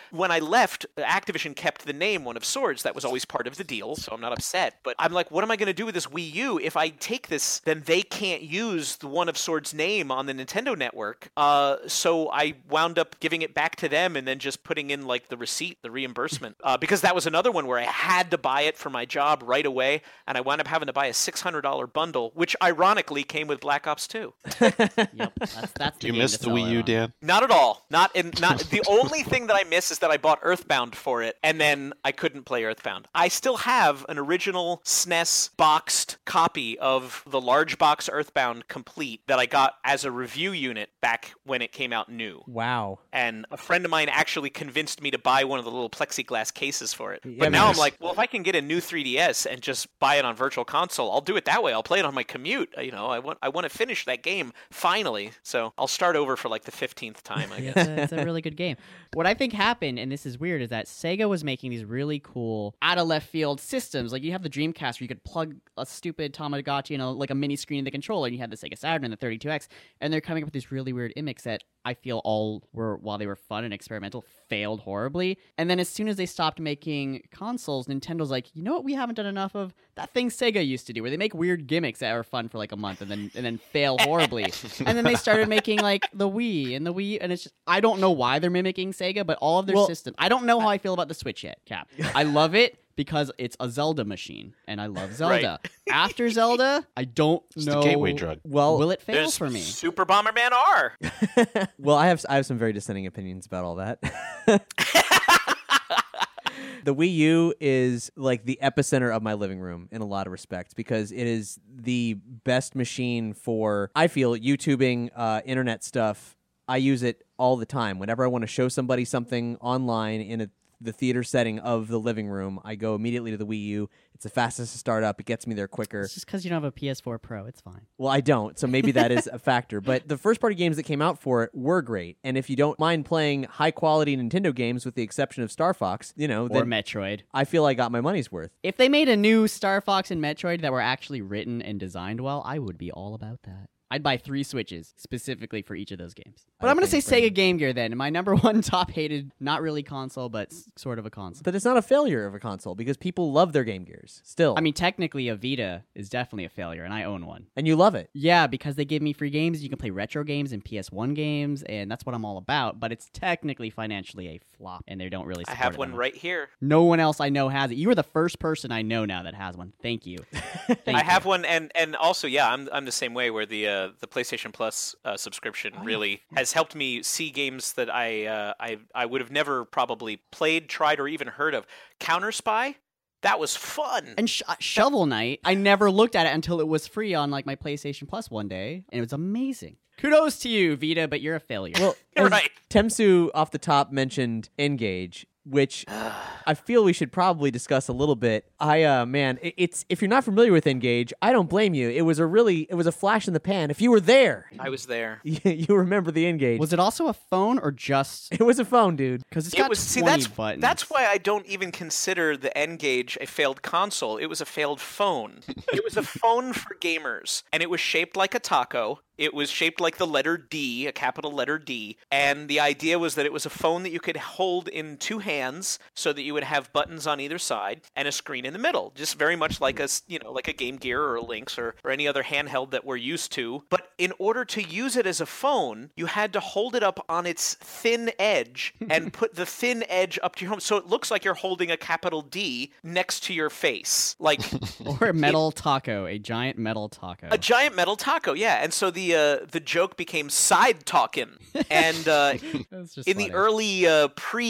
when I left, Activision kept the name One of Swords. That was always part of the deal, so I'm not upset. But I'm like, what am I going to do with this Wii U? If I take this, then they can't use the One of Swords name on the Nintendo network. Uh, so I wound up giving it back to them and then just putting in like the receipt, the reimbursement, uh, because that was another one where I had to buy it for my job right away, and I wound up having to buy a six hundred dollars bundle, which ironically came with Black Ops two. Yep, that's that's the You game missed to the sell Wii it U, on. Dan? Not at all. Not in. Not the only thing that I miss is that I bought Earthbound for it, and then I couldn't play Earthbound. I still have an original S N E S boxed copy of the large box Earthbound complete that I got as a review unit back when it came out new. Wow. And a friend of mine actually convinced me to buy one of the little plexiglass cases for it. Yeah, But now man. I'm like, well, if I can get a new three D S and just buy it on Virtual Console, I'll do it that way. I'll play it on my commute. You know, I want I want to finish that game finally. So I'll start over for like the fifteenth time, I guess. It's a, it's a really good game. What I think happened, and this is weird, is that Sega was making these really cool out of left field systems. Like you have the Dreamcast where you could plug a stupid Tamagotchi in a, like a mini screen in the controller, and you had the Sega Saturn and the thirty-two X, and they're coming up with these really weird gimmicks that I feel all were, while they were fun and experimental, failed horribly. And then as soon as they stopped making consoles, Nintendo's like, you know what we haven't done enough of? That thing Sega used to do, where they make weird gimmicks that are fun for like a month and then and then fail horribly. And then they started making like the Wii and the Wii, and it's just, I don't know why they're mimicking Sega, but all of their Well, systems. I don't know how I feel about the Switch yet, Cap. I love it because it's a Zelda machine, and I love Zelda. After Zelda, I don't It's know. the gateway drug. Well, Will it fail There's for me? Super Bomberman R. well, I have I have some very dissenting opinions about all that. The Wii U is like the epicenter of my living room in a lot of respects because it is the best machine for, I feel, YouTubing, uh, internet stuff. I use it all the time. Whenever I want to show somebody something online in a, the theater setting of the living room, I go immediately to the Wii U. It's the fastest to start up. It gets me there quicker. It's just because you don't have a P S four Pro. It's fine. Well, I don't, so maybe that is a factor. But the first-party games that came out for it were great. And if you don't mind playing high-quality Nintendo games with the exception of Star Fox, you know, Or then Metroid. I feel I got my money's worth. If they made a new Star Fox and Metroid that were actually written and designed well, I would be all about that. I'd buy three Switches specifically for each of those games. But I I'm going to say think, Brandon. Sega Game Gear then. My number one top hated, not really console, but s- sort of a console. But it's not a failure of a console because people love their Game Gears still. I mean, technically, a Vita is definitely a failure, and I own one. and you love it. Yeah, because they give me free games. You can play retro games and P S one games, and that's what I'm all about. But it's technically financially a flop, and they don't really I support have it one that much. right here. No one else I know has it. You are the first person I know now that has one. Thank you. Thank I you. have one, and and also, yeah, I'm I'm the same way. Where the uh, the PlayStation Plus uh, subscription really has helped me see games that I uh, I I would have never probably played, tried, or even heard of. Counter Spy, that was fun. And Sh- uh, Shovel Knight, I never looked at it until it was free on like my PlayStation Plus one day, and it was amazing. Kudos to you, Vita, but you're a failure. Well, as Right. Temsu off the top mentioned Engage, which I feel we should probably discuss a little bit. I, uh, man, it, it's if you're not familiar with Engage, I don't blame you. It was a really, it was a flash in the pan. If you were there, I was there. you, you remember the Engage. was it also a phone or just It was a phone, dude. because it's It got was see twenty that's buttons? that's why I don't even consider the N-Gage a failed console. It was a failed phone. It was a phone for gamers, and it was shaped like a taco. It was shaped like the letter D, a capital letter D, and the idea was that it was a phone that you could hold in two hands so that you would have buttons on either side and a screen in the middle, just very much like a, s- you know, like a Game Gear or a Lynx or, or any other handheld that we're used to. But in order to use it as a phone, you had to hold it up on its thin edge and put the thin edge up to your home, so it looks like you're holding a capital D next to your face, like or a metal taco, a giant metal taco. a giant metal taco. Yeah, and so the uh, the joke became side talking, and uh, That's just in funny. the early uh,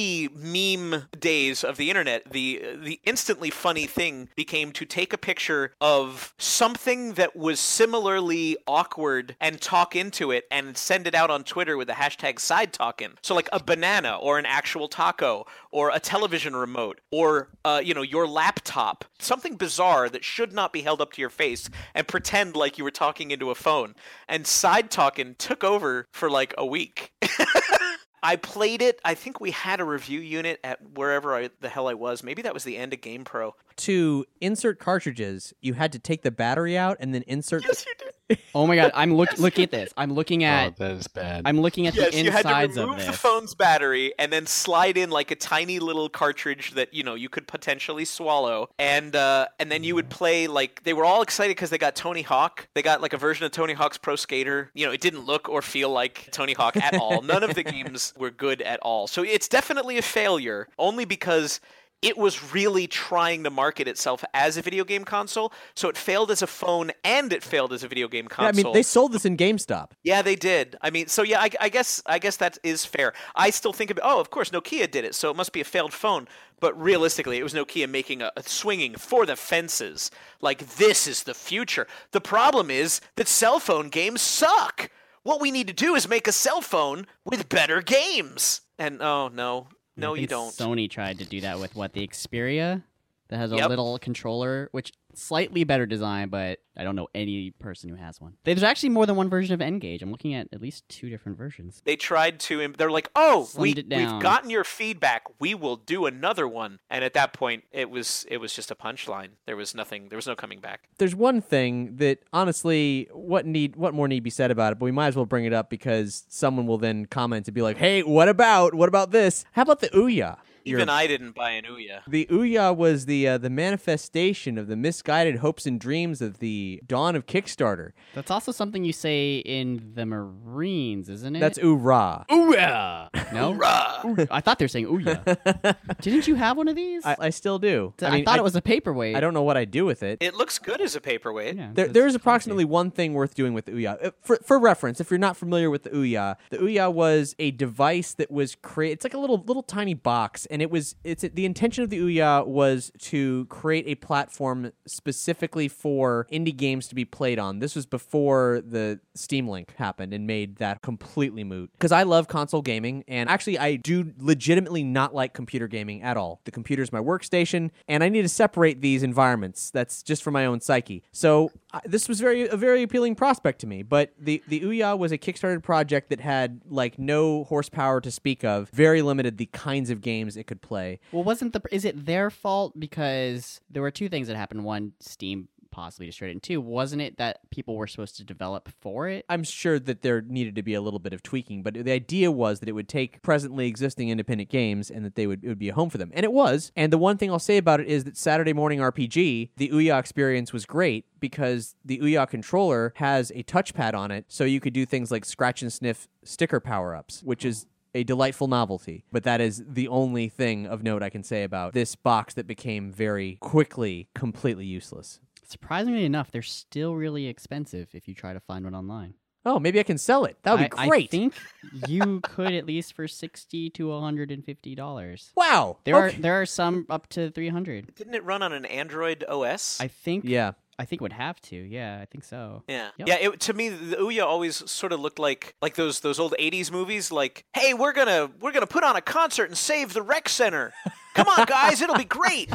pre-meme days of the internet, the the instantly funny thing became to take a picture of something that was similarly awkward and talk into it and send it out on Twitter with the hashtag side talking. So like a banana or an actual taco or a television remote or uh, you know, your laptop, something bizarre that should not be held up to your face, and pretend like you were talking into a phone. And side talking took over for like a week. I played it. I think we had a review unit at wherever I, the hell I was. Maybe that was the end of Game Pro. to insert cartridges, you had to take the battery out and then insert. Yes, you did. Oh my god, I'm look looking at this. I'm looking Oh, at that is bad. I'm looking at Yes, the you had to insides remove of the this. phone's battery and then slide in like a tiny little cartridge that you know you could potentially swallow, and uh, and then you would play like they were all excited because they got Tony Hawk. They got like a version of Tony Hawk's Pro Skater. You know, it didn't look or feel like Tony Hawk at all. None of the games were good at all. So it's definitely a failure, only because it was really trying to market itself as a video game console, so it failed as a phone and it failed as a video game Yeah, I console. mean, they sold this in GameStop. Yeah, they did. I mean, so yeah, I, I guess I guess that is fair. I still think of oh, of course, Nokia did it, so it must be a failed phone. But realistically, it was Nokia making a, a swinging for the fences. Like, this is the future. The problem is that cell phone games suck. What we need to do is make a cell phone with better games. And oh no, no, I you think don't. Sony tried to do that with what the Xperia that has a Yep. little controller, which slightly better design, but I don't know any person who has one. There's actually more than one version of N-Gage. I'm looking at at least two different versions. They tried to. They're like, oh, Slimmed we it down. we've gotten your feedback. We will do another one. And at that point, it was it was just a punchline. There was nothing. There was no coming back. There's one thing that honestly, what need what more need be said about it? But we might as well bring it up because someone will then comment and be like, "Hey, what about what about this? How about the Ouya?" Even Your- I didn't buy an Ouya. The Ouya was the uh, the manifestation of the misguided hopes and dreams of the dawn of Kickstarter. That's also something you say in the Marines, isn't it? That's Oorah. Ouya. No? Rah! Ooh, I thought they were saying Ouya. Didn't you have one of these? I, I still do. I, mean, thought it was a paperweight. I don't know what I do with it. It looks good as a paperweight. Yeah, There, it's there is comfy. approximately one thing worth doing with the Ouya. Uh, For, for reference, if you're not familiar with the Ouya, the Ouya was a device that was created. It's like a little little tiny box, and it was it's the intention of the Ouya was to create a platform specifically for indie games to be played on. This was before the Steam Link happened and made that completely moot. Because I love console gaming, and actually I do legitimately not like computer gaming at all. The computer's my workstation, and I need to separate these environments. That's just for my own psyche. So I, this was very a very appealing prospect to me. But the the Ouya was a Kickstarter project that had like no horsepower to speak of, very limited the kinds of games it could play. Well, wasn't the is it their fault because there were two things that happened? One, Steam possibly destroyed it, and two, wasn't it that people were supposed to develop for it? I'm sure that there needed to be a little bit of tweaking, but the idea was that it would take presently existing independent games and that they would it would be a home for them. And it was. And the one thing I'll say about it is that Saturday Morning R P G, the Ouya experience was great because the Ouya controller has a touchpad on it, so you could do things like scratch and sniff sticker power-ups, which is a delightful novelty. But that is the only thing of note I can say about this box that became very quickly completely useless. Surprisingly enough, they're still really expensive if you try to find one online. Oh, maybe I can sell it. That would be I, great. I think you could at least for sixty to one hundred and fifty dollars. Wow. There Okay. are there are some up to three hundred. Didn't it run on an Android O S? I think. Yeah. I think it would have to. Yeah, I think so. Yeah, Yep. yeah. It, to me, the Ouya always sort of looked like like those those old eighties movies. Like, hey, we're gonna we're gonna put on a concert and save the rec center. Come on, guys, it'll be great.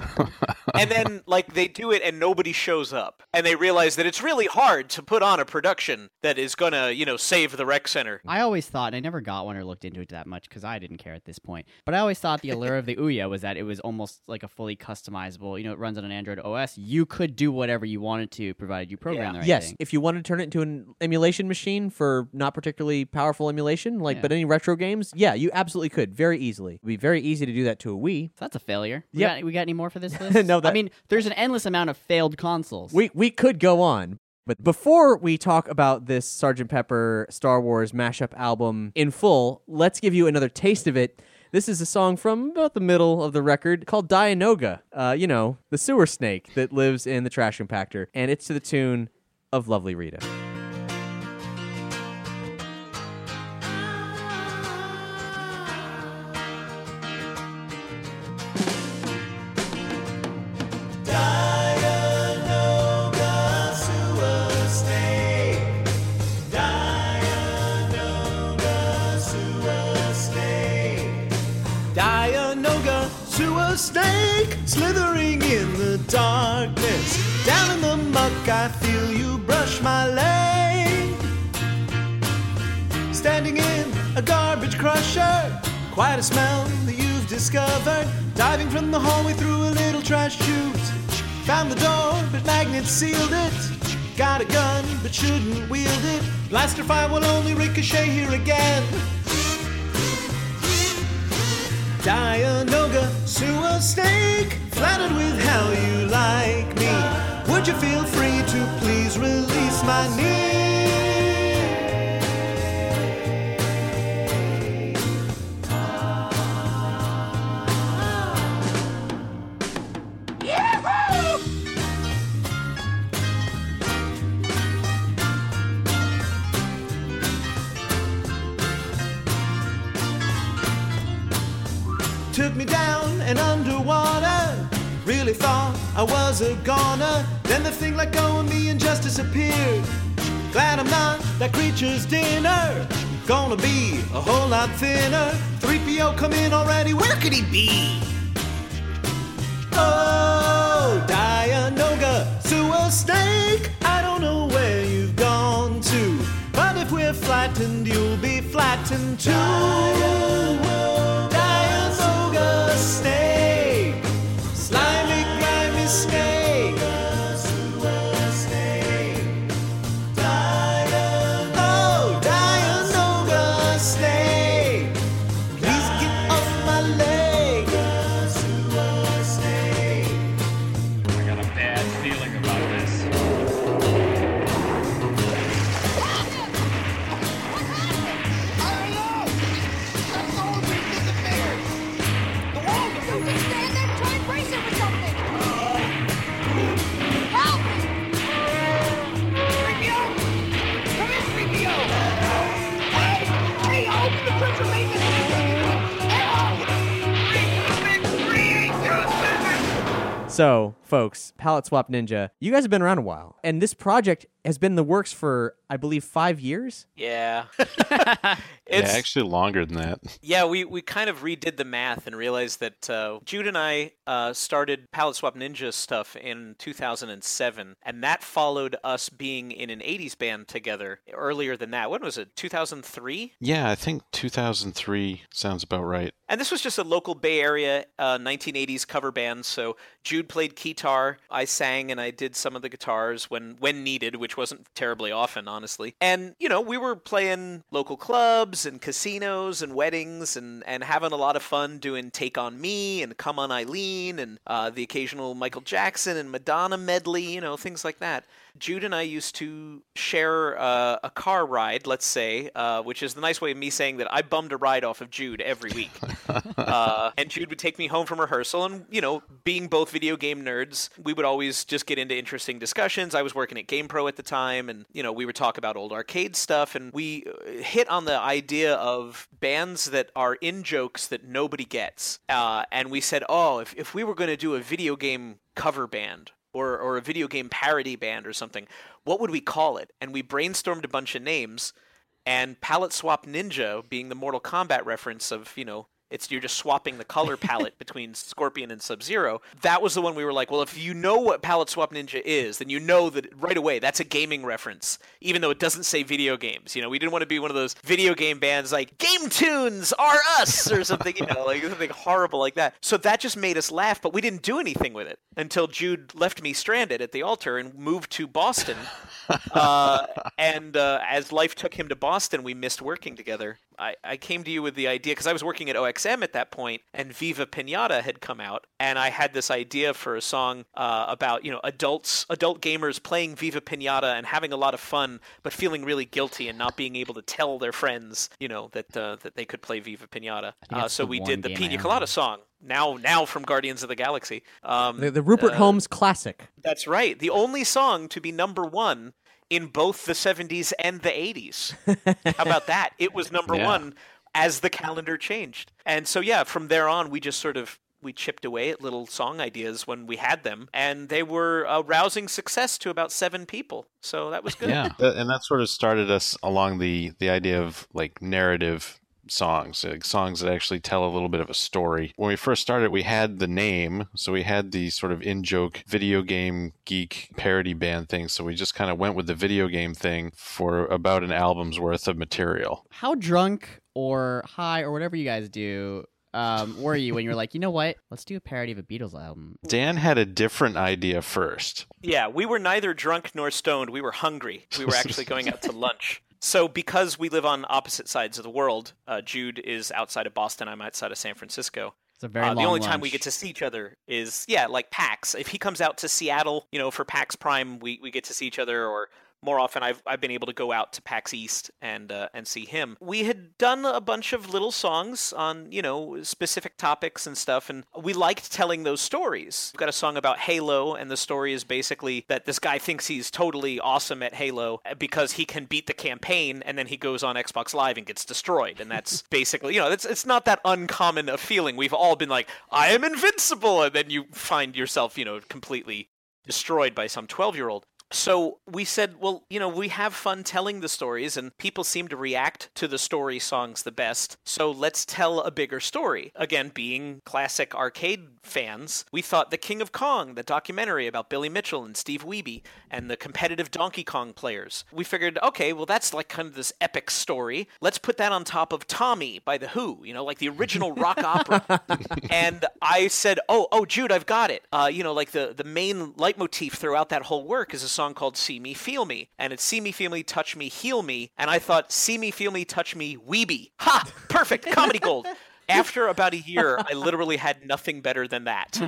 And then, like, they do it and nobody shows up, and they realize that it's really hard to put on a production that is gonna, you know, save the rec center. I always thought, and I never got one or looked into it that much because I didn't care at this point, but I always thought the allure of the Ouya was that it was almost like a fully customizable, you know, it runs on an Android O S. You could do whatever you wanted to, provided you program Yeah. the right Yes, thing. if you wanted to turn it into an emulation machine for not particularly powerful emulation, like Yeah. but any retro games, yeah, you absolutely could very easily. It'd be very easy to do that to a Wii. So that's a failure. We, Yep. got, we got any more for this list? No, I that- mean, there's an endless amount of failed consoles. We we could go on, but before we talk about this Sergeant Pepper Star Wars mashup album in full, let's give you another taste of it. This is a song from about the middle of the record called Dianoga. Uh, you know, the sewer snake that lives in the trash compactor, and it's to the tune of Lovely Rita. Dianoga sewer snake. Dianoga sewer snake. Dianoga sewer snake. Slithering in the darkness. Down in the muck, I feel you brush my leg. Standing in a garbage crusher. Quite a smell that you've you've discovered. Diving from the hallway through a little trash chute. Found the door, but magnets sealed it. Got a gun, but shouldn't wield it. Blaster fire will only ricochet here again. Dianoga, sewer snake, flattered with how you like me. Would you feel free to please release my knee? Took me down and underwater. Really thought I was a goner. Then the thing let go of me and just disappeared. Glad I'm not that creature's dinner. Gonna be a whole lot thinner. three P O come in already, where could he be? Oh, Dianoga, sewer snake, I don't know where you've gone to. But if we're flattened, you'll be flattened too. Dianoga snake, slimy, grimy snake, sewer snake. Dianoga, oh, Dianoga snake, please get off my leg. Sewer snake. I got a bad feeling about this. So, folks, Palette Swap Ninja, you guys have been around a while, and this project has been in the works for, I believe, five years? Yeah. Yeah, It's, actually longer than that. yeah, we, we kind of redid the math and realized that uh, Jude and I uh, started Palette Swap Ninja stuff in two thousand seven, and that followed us being in an eighties band together earlier than that. When was it, two thousand three? Yeah, I think two thousand three sounds about right. And this was just a local Bay Area uh, nineteen eighties cover band. So Jude played guitar, I sang, and I did some of the guitars when when needed, which wasn't terribly often, honestly. And, you know, we were playing local clubs and casinos and weddings and, and having a lot of fun doing Take On Me and Come On Eileen and uh, the occasional Michael Jackson and Madonna medley, you know, things like that. Jude and I used to share uh, a car ride, let's say, uh, which is the nice way of me saying that I bummed a ride off of Jude every week. uh, and Jude would take me home from rehearsal, and, you know, being both video game nerds, we would always just get into interesting discussions. I was working at GamePro at the time, and, you know, we would talk about old arcade stuff, and we hit on the idea of bands that are in jokes that nobody gets. Uh, and we said, oh, if, if we were going to do a video game cover band, Or, or a video game parody band or something, what would we call it? And we brainstormed a bunch of names, and Palette Swap Ninja, being the Mortal Kombat reference of, you know, it's you're just swapping the color palette between Scorpion and Sub-Zero. That was the one we were like, well, if you know what Palette Swap Ninja is, then you know that right away that's a gaming reference, even though it doesn't say video games. You know, we didn't want to be one of those video game bands like Game Tunes Are Us or something, you know, like something horrible like that. So that just made us laugh, but we didn't do anything with it until Jude left me stranded at the altar and moved to Boston. uh, and uh, as life took him to Boston, we missed working together. I, I came to you with the idea because I was working at O X M at that point, and Viva Pinata had come out, and I had this idea for a song uh, about, you know, adults, adult gamers playing Viva Pinata and having a lot of fun, but feeling really guilty and not being able to tell their friends, you know, that uh, that they could play Viva Pinata. Uh, that's so the we one did the game I Pina own. Colada song. Now, now from Guardians of the Galaxy. Um, The, the Rupert uh, Holmes classic. That's right. The only song to be number one in both the seventies and the eighties. How about that? It was number Yeah. one as the calendar changed. And so, yeah, from there on, we just sort of, we chipped away at little song ideas when we had them, and they were a rousing success to about seven people. So that was good. Yeah, That- and that sort of started us along the the idea of like narrative songs, like songs that actually tell a little bit of a story. When we first started, we had the name, so we had the sort of in-joke video game geek parody band thing, so we just kind of went with the video game thing for about an album's worth of material. How drunk or high or whatever you guys do, um, were you when you were like, you know what? Let's do a parody of a Beatles album. Dan had a different idea first. Yeah, we were neither drunk nor stoned. We were hungry. We were actually going out to lunch. So because we live on opposite sides of the world, uh, Jude is outside of Boston, I'm outside of San Francisco. It's a very Uh, long the only lunch. time we get to see each other is, yeah, like PAX. If he comes out to Seattle, you know, for PAX Prime, we, we get to see each other, or more often I've I've been able to go out to PAX East and uh, and see him. We had done a bunch of little songs on, you know, specific topics and stuff, and we liked telling those stories. We've got a song about Halo, and the story is basically that this guy thinks he's totally awesome at Halo because he can beat the campaign, and then he goes on Xbox Live and gets destroyed. And that's basically, you know, it's it's not that uncommon a feeling. We've all been like, I am invincible, and then you find yourself, you know, completely destroyed by some twelve-year-old. So we said, well, you know, we have fun telling the stories, and people seem to react to the story songs the best, so let's tell a bigger story. Again, being classic arcade fans, we thought The King of Kong, the documentary about Billy Mitchell and Steve Wiebe, and the competitive Donkey Kong players. We figured, okay, well, that's like kind of this epic story. Let's put that on top of Tommy by The Who, you know, like the original rock opera. And I said, oh, oh, Jude, I've got it. Uh, you know, like the, the main leitmotif throughout that whole work is a song called See Me, Feel Me. And it's See Me, Feel Me, Touch Me, Heal Me. And I thought, See Me, Feel Me, Touch Me, Weeby. Ha! Perfect! Comedy gold. After about a year, I literally had nothing better than that.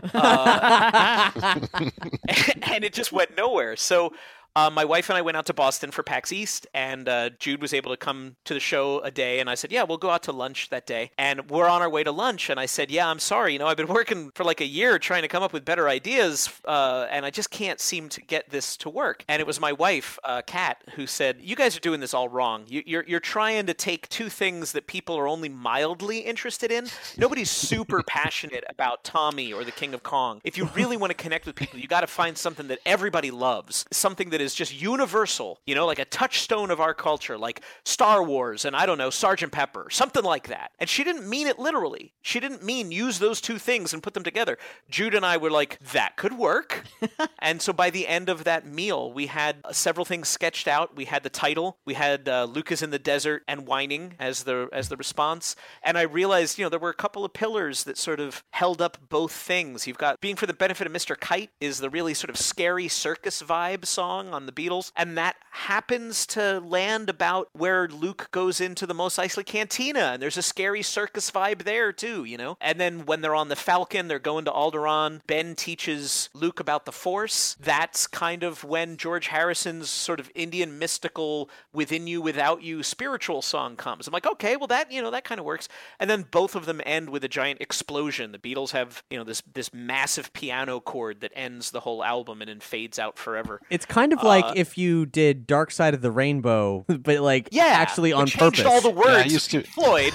Uh, and it just went nowhere. So Uh, my wife and I went out to Boston for PAX East, and uh, Jude was able to come to the show a day, and I said, yeah, we'll go out to lunch that day. And we're on our way to lunch, and I said, yeah, I'm sorry, you know, I've been working for like a year trying to come up with better ideas, uh, and I just can't seem to get this to work. And it was my wife, uh, Kat, who said, you guys are doing this all wrong. You, you're, you're trying to take two things that people are only mildly interested in. Nobody's super passionate about Tommy or the King of Kong. If you really want to connect with people, you got to find something that everybody loves, something that is just universal, you know, like a touchstone of our culture, like Star Wars and, I don't know, Sergeant Pepper, something like that. And she didn't mean it literally. She didn't mean use those two things and put them together. Jude and I were like, that could work. And so by the end of that meal, we had uh, several things sketched out. We had the title, we had uh, Lucas in the desert and whining as the as the response. And I realized, you know, there were a couple of pillars that sort of held up both things. You've got Being for the Benefit of Mister Kite is the really sort of scary circus vibe song on the Beatles, and that happens to land about where Luke goes into the Mos Eisley Cantina, and there's a scary circus vibe there too, you know? And then when they're on the Falcon, they're going to Alderaan, Ben teaches Luke about the Force. That's kind of when George Harrison's sort of Indian mystical within you, without you spiritual song comes. I'm like, okay, well that, you know, that kind of works. And then both of them end with a giant explosion. The Beatles have, you know, this this massive piano chord that ends the whole album and then fades out forever. It's kind of like Uh, if you did Dark Side of the Rainbow, but like Yeah, actually on we changed purpose. all the words. Yeah, I used to- Floyd.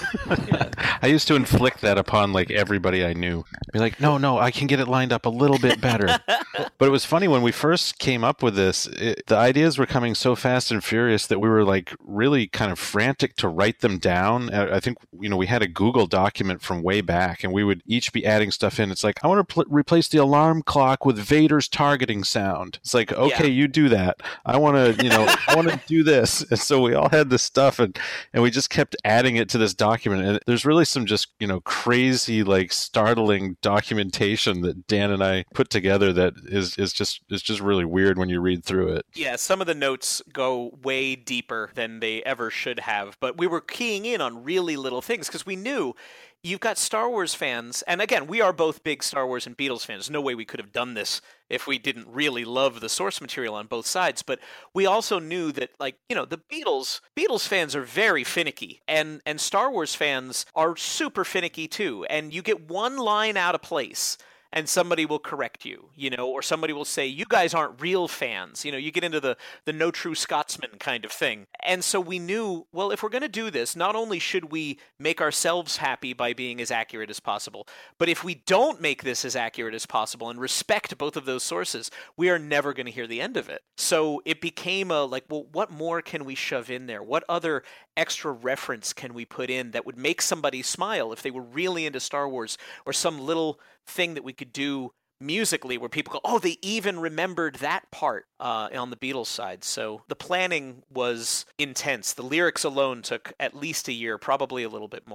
I used to inflict that upon like everybody I knew. Be like, no, no, I can get it lined up a little bit better. But it was funny when we first came up with this. It, the ideas were coming so fast and furious that we were like really kind of frantic to write them down. I I think you know we had a Google document from way back, and we would each be adding stuff in. It's like I want to pl- replace the alarm clock with Vader's targeting sound. It's like okay, Yeah. you do that. I want to, you know, I want to do this. And so we all had this stuff, and and we just kept adding it to this document. And there's really some just you know crazy, like startling documentation that Dan and I put together that is is just is just really weird when you read through it. Yeah, some of the notes go way deeper than they ever should have, but we were keying in on really little things because we knew you've got Star Wars fans, and again, we are both big Star Wars and Beatles fans. No way we could have done this if we didn't really love the source material on both sides, but we also knew that, like, you know, the Beatles, Beatles fans are very finicky, and, and Star Wars fans are super finicky too, and you get one line out of place, and somebody will correct you, you know, or somebody will say, you guys aren't real fans. You know, you get into the, the no true Scotsman kind of thing. And so we knew, well, if we're going to do this, not only should we make ourselves happy by being as accurate as possible, but if we don't make this as accurate as possible and respect both of those sources, we are never going to hear the end of it. So it became a, like, well, what more can we shove in there? What other extra reference can we put in that would make somebody smile if they were really into Star Wars, or some little thing that we could do musically where people go, oh, they even remembered that part uh, on the Beatles side. So the planning was intense. The lyrics alone took at least a year, probably a little bit more.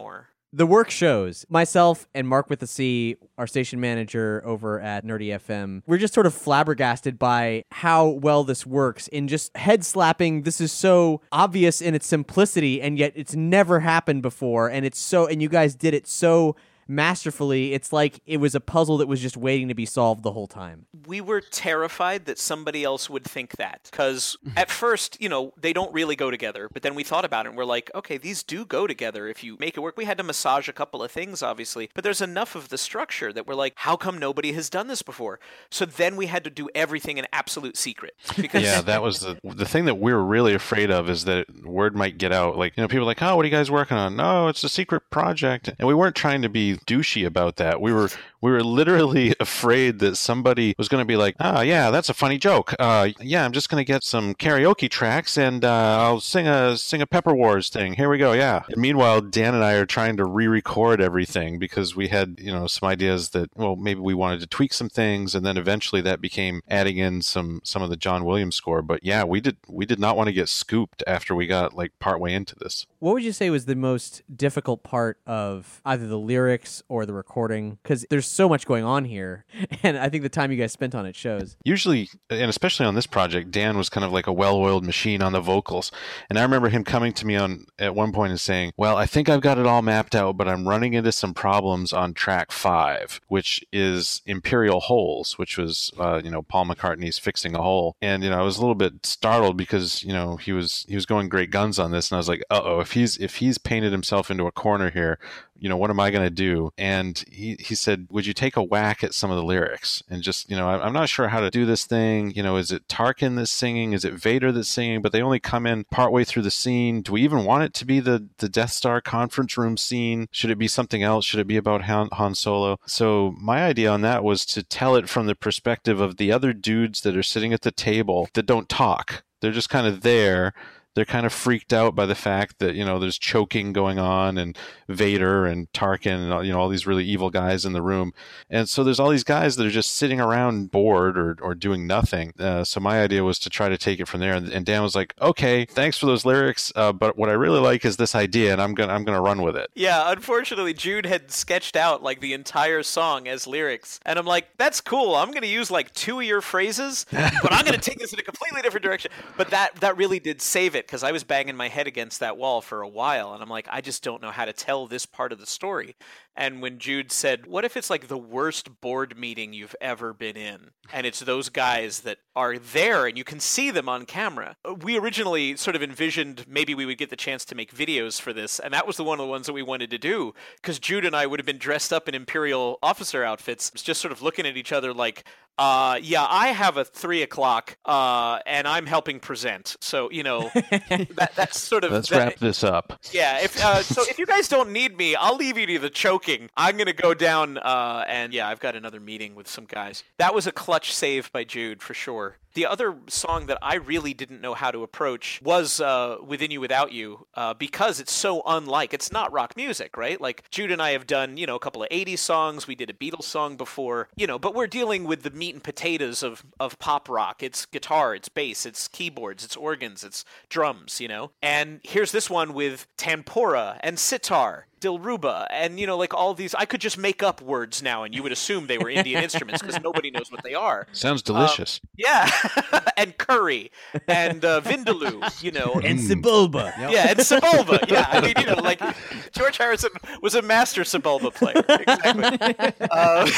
The work shows. Myself and Mark with a C, our station manager over at Nerdy F M, we're just sort of flabbergasted by how well this works in just head slapping. This is so obvious in its simplicity, and yet it's never happened before. And it's so, and you guys did it so masterfully. It's like it was a puzzle that was just waiting to be solved the whole time. We were terrified that somebody else would think that, because at first, you know, they don't really go together, but then we thought about it and we're like, okay, these do go together if you make it work. We had to massage a couple of things, obviously, but there's enough of the structure that we're like, how come nobody has done this before? So then we had to do everything in absolute secret. Because Yeah, that was the the thing that we were really afraid of, is that word might get out. Like, you know, people are like, oh, what are you guys working on? No, it's a secret project. And we weren't trying to be douchey about that. We were we were literally afraid that somebody was going to be like, oh, yeah, that's a funny joke. Uh, yeah, I'm just going to get some karaoke tracks and uh, I'll sing a sing a Pepper Wars thing. Here we go, yeah. And meanwhile, Dan and I are trying to re-record everything because we had, you know, some ideas that, well, maybe we wanted to tweak some things, and then eventually that became adding in some some of the John Williams score. But yeah, we did we did not want to get scooped after we got like partway into this. What would you say was the most difficult part of either the lyrics or the recording? Because there's so much going on here, and I think the time you guys spent on it shows. Usually, and especially on this project, Dan was kind of like a well-oiled machine on the vocals. And I remember him coming to me on at one point and saying, well, I think I've got it all mapped out, but I'm running into some problems on track five, which is Imperial Holes, which was, uh, you know, Paul McCartney's Fixing a Hole. And, you know, I was a little bit startled because, you know, he was he was going great guns on this. And I was like, uh-oh, if he's if he's painted himself into a corner here, you know, what am I going to do? And he, he said, would you take a whack at some of the lyrics? And just, you know, I'm not sure how to do this thing. You know, is it Tarkin that's singing? Is it Vader that's singing? But they only come in partway through the scene. Do we even want it to be the, the Death Star conference room scene? Should it be something else? Should it be about Han, Han Solo? So my idea on that was to tell it from the perspective of the other dudes that are sitting at the table that don't talk. They're just kind of there. They're kind of freaked out by the fact that, you know, there's choking going on and Vader and Tarkin and, you know, all these really evil guys in the room. And so there's all these guys that are just sitting around bored or, or doing nothing. Uh, so my idea was to try to take it from there. And, and Dan was like, okay, thanks for those lyrics. Uh, but what I really like is this idea, and I'm going to I'm going to run with it. Yeah, unfortunately, Jude had sketched out like the entire song as lyrics. And I'm like, that's cool. I'm going to use like two of your phrases, but I'm going to take this in a completely different direction. But that, that really did save it, because I was banging my head against that wall for a while, and I'm like, I just don't know how to tell this part of the story. And when Jude said, what if it's like the worst board meeting you've ever been in, and it's those guys that are there and you can see them on camera? We originally sort of envisioned maybe we would get the chance to make videos for this, and that was the one of the ones that we wanted to do, because Jude and I would have been dressed up in Imperial officer outfits, just sort of looking at each other like, uh, yeah, I have a three o'clock, uh, and I'm helping present. So, you know, that, that's sort of... Let's that, wrap this up. Yeah, if uh, so if you guys don't need me, I'll leave you to the choking. I'm going to go down, uh, and yeah, I've got another meeting with some guys. That was a clutch save by Jude, for sure. The other song that I really didn't know how to approach was uh, Within You, Without You, uh, because it's so unlike. It's not rock music, right? Like, Jude and I have done, you know, a couple of eighties songs. We did a Beatles song before, you know, but we're dealing with the meat and potatoes of, of pop rock. It's guitar, it's bass, it's keyboards, it's organs, it's drums, you know? And here's this one with tanpora and sitar, Dilruba, and, you know, like all these. I could just make up words now, and you would assume they were Indian instruments because nobody knows what they are. Sounds delicious. Um, yeah. And curry and uh, vindaloo, you know. And Sebulba. Yeah, and Sebulba. Yeah, I mean, you know, like George Harrison was a master Sebulba player. Exactly. Uh,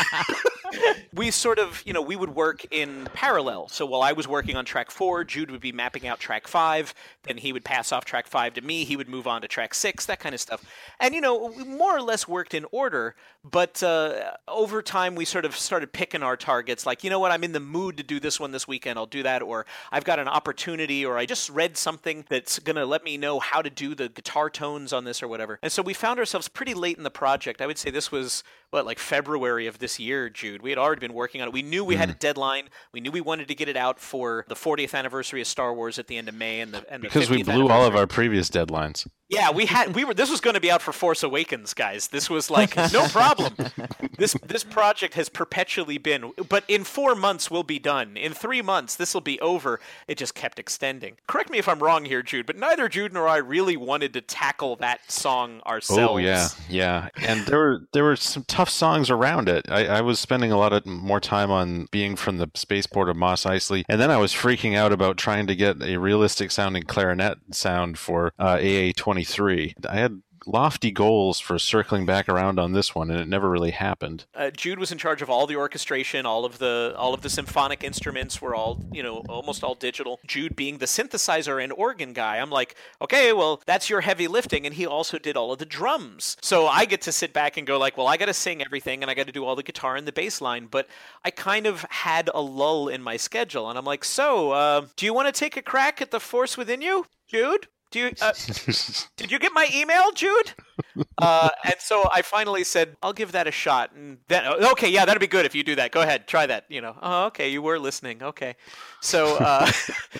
we sort of, you know, we would work in parallel. So while I was working on track four, Jude would be mapping out track five. Then he would pass off track five to me. He would move on to track six, that kind of stuff. And, you know, we more or less worked in order. But uh, over time, we sort of started picking our targets. Like, you know what, I'm in the mood to do this one this weekend. I'll do that. Or I've got an opportunity, or I just read something that's going to let me know how to do the guitar tones on this or whatever. And so we found ourselves pretty late in the project. I would say this was, what, like February of this year, Jude, Jude. We had already been working on it. We knew we had a deadline. We knew we wanted to get it out for the fortieth anniversary of Star Wars at the end of May, and the and the Because we fiftieth blew all of anniversary. our previous deadlines. Yeah, we had we were. This was going to be out for Force Awakens, guys. This was like no problem. This this project has perpetually been, but in four months we'll be done. In three months this will be over. It just kept extending. Correct me if I'm wrong here, Jude, but neither Jude nor I really wanted to tackle that song ourselves. Oh yeah, yeah. And there were there were some tough songs around it. I, I was spending a lot of more time on being from the spaceport of Mos Eisley, and then I was freaking out about trying to get a realistic sounding clarinet sound for uh, A A twenty-three. I had lofty goals for circling back around on this one, and it never really happened. Uh, Jude was in charge of all the orchestration, all of the all of the symphonic instruments were all, you know, almost all digital. Jude being the synthesizer and organ guy, I'm like, okay, well, that's your heavy lifting, and he also did all of the drums. So I get to sit back and go like, well, I got to sing everything, and I got to do all the guitar and the bass line, but I kind of had a lull in my schedule, and I'm like, so, uh, do you want to take a crack at the Force Within You, Jude? Do you, uh, did you get my email, Jude? Uh, and so I finally said, I'll give that a shot. And then, okay, yeah, that'd be good if you do that. Go ahead, try that. You know, oh, okay, you were listening. Okay. So, uh,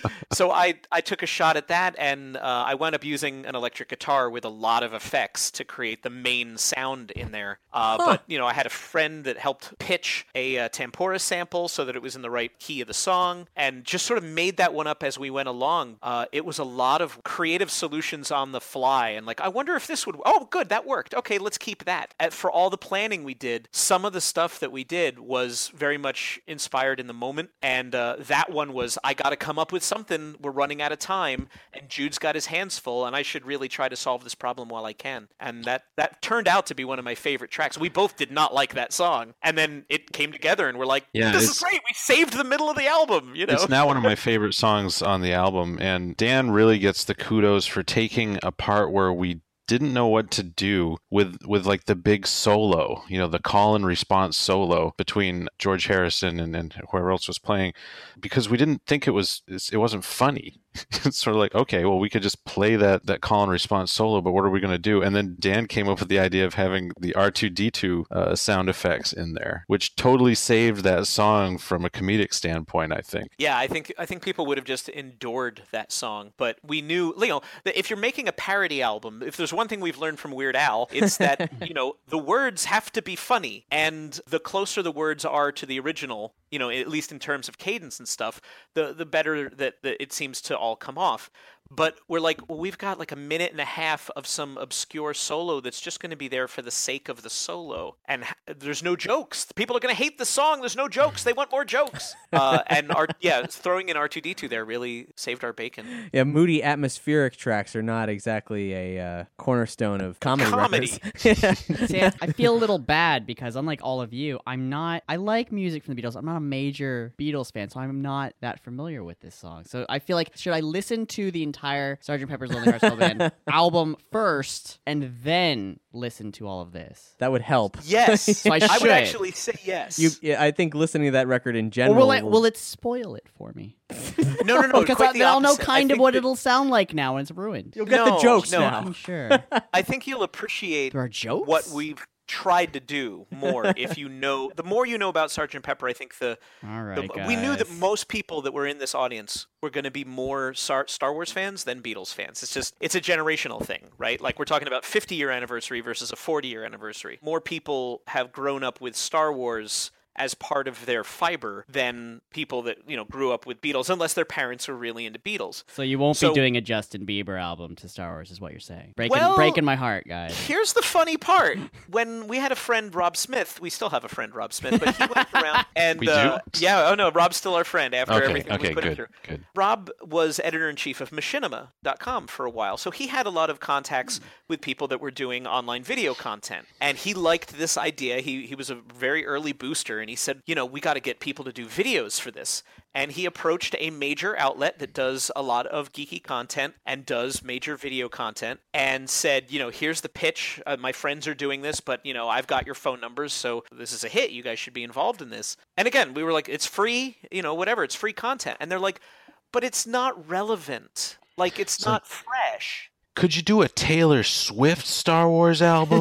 so I, I took a shot at that, and uh, I wound up using an electric guitar with a lot of effects to create the main sound in there. Uh, huh. But, you know, I had a friend that helped pitch a uh, tempora sample so that it was in the right key of the song, and just sort of made that one up as we went along. Uh, it was a lot of creative solutions on the fly, and like, I wonder if this would, oh, good, that worked. Okay, let's keep that. Uh, for all the planning we did, some of the stuff that we did was very much inspired in the moment, and uh, that one was, I got to come up with something. We're running out of time, and Jude's got his hands full, and I should really try to solve this problem while I can. And that that turned out to be one of my favorite tracks. We both did not like that song, and then it came together, and we're like, yeah, this is great. We saved the middle of the album. You know, it's now one of my favorite songs on the album, and Dan really gets the kudos for taking a part where we didn't know what to do with with like the big solo, you know, the call and response solo between George Harrison and, and whoever else was playing, because we didn't think it was it wasn't funny. It's sort of like, okay, well, we could just play that that call and response solo, but what are we going to do? And then Dan came up with the idea of having the R two D two uh, sound effects in there, which totally saved that song from a comedic standpoint, I think. Yeah, I think I think people would have just endured that song, but we knew, you know, that if you're making a parody album, if there's one thing we've learned from Weird Al, it's that, you know, the words have to be funny, and the closer the words are to the original, you know, at least in terms of cadence and stuff, the the better that, that it seems to all come off. But we're like, well, we've got like a minute and a half of some obscure solo that's just going to be there for the sake of the solo. And ha- there's no jokes. People are going to hate the song. There's no jokes. They want more jokes. Uh, and our, yeah, throwing in R two D two there really saved our bacon. Yeah, moody atmospheric tracks are not exactly a uh, cornerstone of comedy. Comedy. records. See, I, I feel a little bad because unlike all of you, I'm not, I like music from the Beatles. I'm not a major Beatles fan, so I'm not that familiar with this song. So I feel like, should I listen to the entire Sergeant Pepper's Lonely Hearts Club Band album first and then listen to all of this? That would help. Yes. So I I would should. actually say yes. You, yeah, I think listening to that record in Or general. will it, will it spoil it for me? no, no, no. Because quite the then I'll know opposite. I kind of think what that- it'll sound like now when it's ruined. You'll get No, the jokes no. now. I'm sure. I think you'll appreciate There are jokes? what we've tried to do more if you know. The more you know about Sergeant Pepper, I think the, All right, the we knew that guys. most people that were in this audience were going to be more Star, Star Wars fans than Beatles fans. It's just it's a generational thing, right? Like we're talking about fifty year anniversary versus a forty year anniversary. More people have grown up with Star Wars as part of their fiber than people that, you know, grew up with Beatles, unless their parents were really into Beatles. So you won't So- be doing a Justin Bieber album to Star Wars, is what you're saying. Breaking, Well- breaking my heart, guys. Here's the funny part. When we had a friend, Rob Smith, we still have a friend, Rob Smith, but he went around and... We do? uh, yeah, oh no, Rob's still our friend after Okay, everything okay, was put good, through. good. Rob was editor-in-chief of machinima dot com for a while, so he had a lot of contacts with people that were doing online video content. And he liked this idea. He, he was a very early booster, and he said, you know, we got to get people to do videos for this. And he approached a major outlet that does a lot of geeky content and does major video content and said, you know, here's the pitch. Uh, my friends are doing this, but, you know, I've got your phone numbers, so this is a hit. You guys should be involved in this. And again, we were like, it's free, you know, whatever. It's free content. And they're like, but it's not relevant. Like, it's So- not fresh. Could you do a Taylor Swift Star Wars album?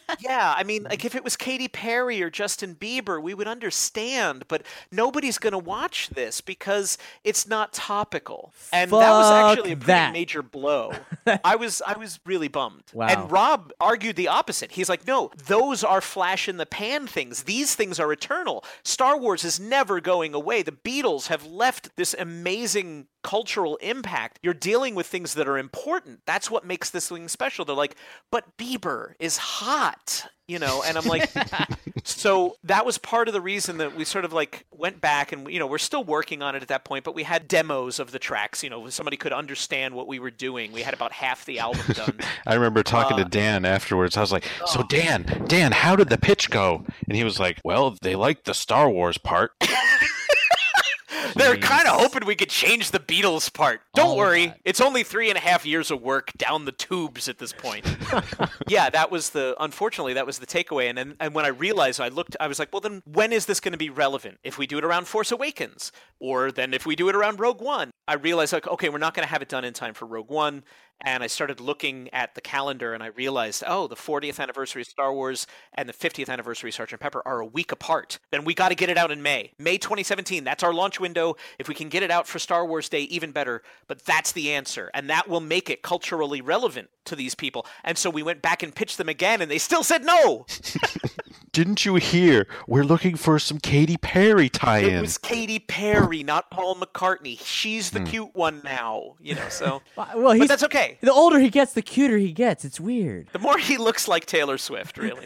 Yeah, I mean, like if it was Katy Perry or Justin Bieber, we would understand, but nobody's going to watch this because it's not topical. And that was actually a Fuck pretty that. major blow. I was I was really bummed. Wow. And Rob argued the opposite. He's like, "No, those are flash in the pan things. These things are eternal. Star Wars is never going away. The Beatles have left this amazing cultural impact. You're dealing with things that are important. That's what makes this thing special." They're like, "But Bieber is hot." You know, and I'm like, so that was part of the reason that we sort of like went back and, you know, we're still working on it at that point, but we had demos of the tracks, you know, somebody could understand what we were doing. We had about half the album done. I remember talking Uh, to Dan afterwards. I was like, "So Dan, Dan, how did the pitch go?" And he was like, "Well, they liked the Star Wars part." They're Jeez. kind of hoping we could change the Beatles part. Don't All worry. that. It's only three and a half years of work down the tubes at this point. Yeah, that was the, unfortunately, that was the takeaway. And, and and when I realized, I looked, I was like, well, then when is this going to be relevant? If we do it around Force Awakens, or then if we do it around Rogue One, I realized, like, okay, we're not going to have it done in time for Rogue One. And I started looking at the calendar and I realized, oh, the fortieth anniversary of Star Wars and the fiftieth anniversary of Sergeant Pepper are a week apart. Then we got to get it out in May. May twenty seventeen, that's our launch window. If we can get it out for Star Wars Day, even better. But that's the answer. And that will make it culturally relevant to these people. And so we went back and pitched them again and they still said no. Didn't you hear? We're looking for some Katy Perry It tie-in. was Katy Perry, not Paul McCartney. She's the cute one now, you know, so. Well, he's, But that's okay. The older he gets, the cuter he gets. It's weird. The more he looks like Taylor Swift, really.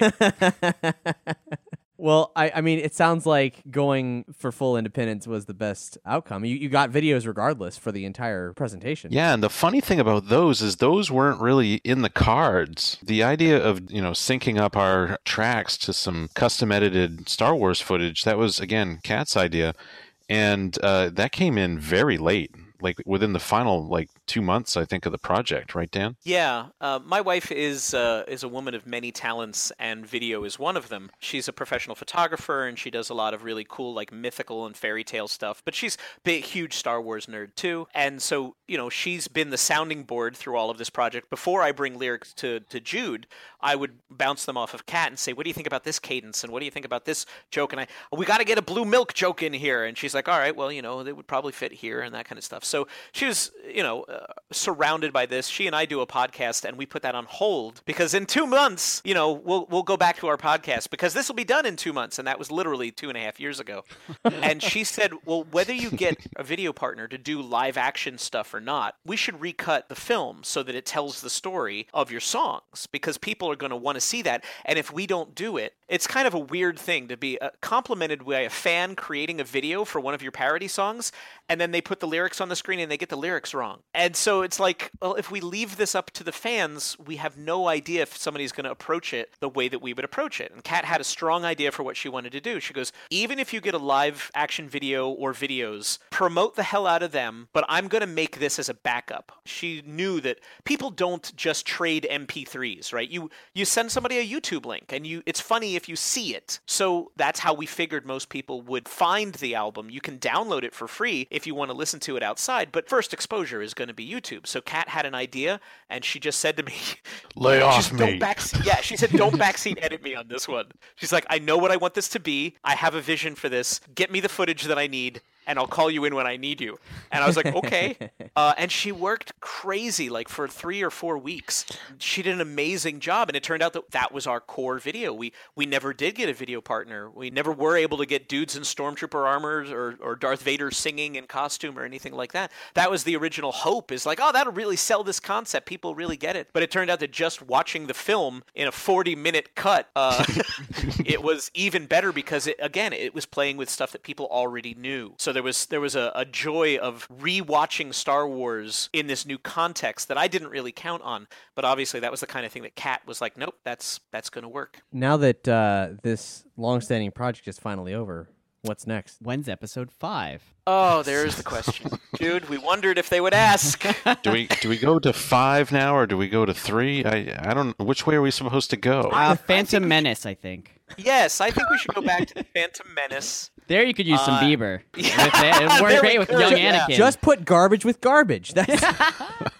Well, I, I mean, it sounds like going for full independence was the best outcome. You, you got videos regardless for the entire presentation. Yeah, and the funny thing about those is those weren't really in the cards. The idea of, you know, syncing up our tracks to some custom edited Star Wars footage, that was, again, Kat's idea. And uh, that came in very late, like within the final, like, two months, I think, of the project. Right, Dan? Yeah, uh, my wife is uh, is a woman of many talents, and video is one of them. She's a professional photographer, and she does a lot of really cool, like, mythical and fairy tale stuff. But she's a big, huge Star Wars nerd, too. And so, you know, she's been the sounding board through all of this project. Before I bring lyrics to, to Jude, I would bounce them off of Kat and say, what do you think about this cadence? And what do you think about this joke? And I, we got to get a blue milk joke in here. And she's like, all right, well, you know, they would probably fit here and that kind of stuff. So she was, you know, uh, surrounded by this. She and I do a podcast and we put that on hold because in two months, you know, we'll we'll go back to our podcast because this will be done in two months. And that was literally two and a half years ago. And she said, well, whether you get a video partner to do live action stuff or not, we should recut the film so that it tells the story of your songs because people are going to want to see that. And if we don't do it, it's kind of a weird thing to be uh, complimented by a fan creating a video for one of your parody songs, and then they put the lyrics on the screen and they get the lyrics wrong. And so it's like, well, if we leave this up to the fans, we have no idea if somebody's going to approach it the way that we would approach it. And Kat had a strong idea for what she wanted to do. She goes, even if you get a live action video or videos, promote the hell out of them, but I'm going to make this as a backup. She knew that people don't just trade M P threes, right? You you send somebody a YouTube link and you it's funny if you see it. So that's how we figured most people would find the album. You can download it for free if you want to listen to it outside, but first exposure is going to be YouTube. So Kat had an idea and she just said to me, Lay off just me. Don't backseat. Yeah, she said, don't backseat edit me on this one. She's like, I know what I want this to be. I have a vision for this. Get me the footage that I need, and I'll call you in when I need you. And I was like, okay. Uh, and she worked crazy, like for three or four weeks. She did an amazing job, and it turned out that that was our core video. We we never did get a video partner. We never were able to get dudes in stormtrooper armors or, or Darth Vader singing in costume or anything like that. That was the original hope, is like, oh, that'll really sell this concept. People really get it. But it turned out that just watching the film in a forty-minute cut, uh, it was even better because, it, again, it was playing with stuff that people already knew. So there was there was a, a joy of rewatching Star Wars in this new context that I didn't really count on. But obviously that was the kind of thing that Kat was like, nope, that's that's going to work. Now that uh, this long-standing project is finally over, what's next? When's episode five? Oh, there's the question. Dude, we wondered if they would ask. Do we do we go to five now or do we go to three? I I don't. Which way are we supposed to go? Uh, Phantom Menace, I think. Yes, I think we should go back to the Phantom Menace. There you could use some Uh, Bieber. yeah. It would There work we great with could, young yeah. Anakin. Just put garbage with garbage. That's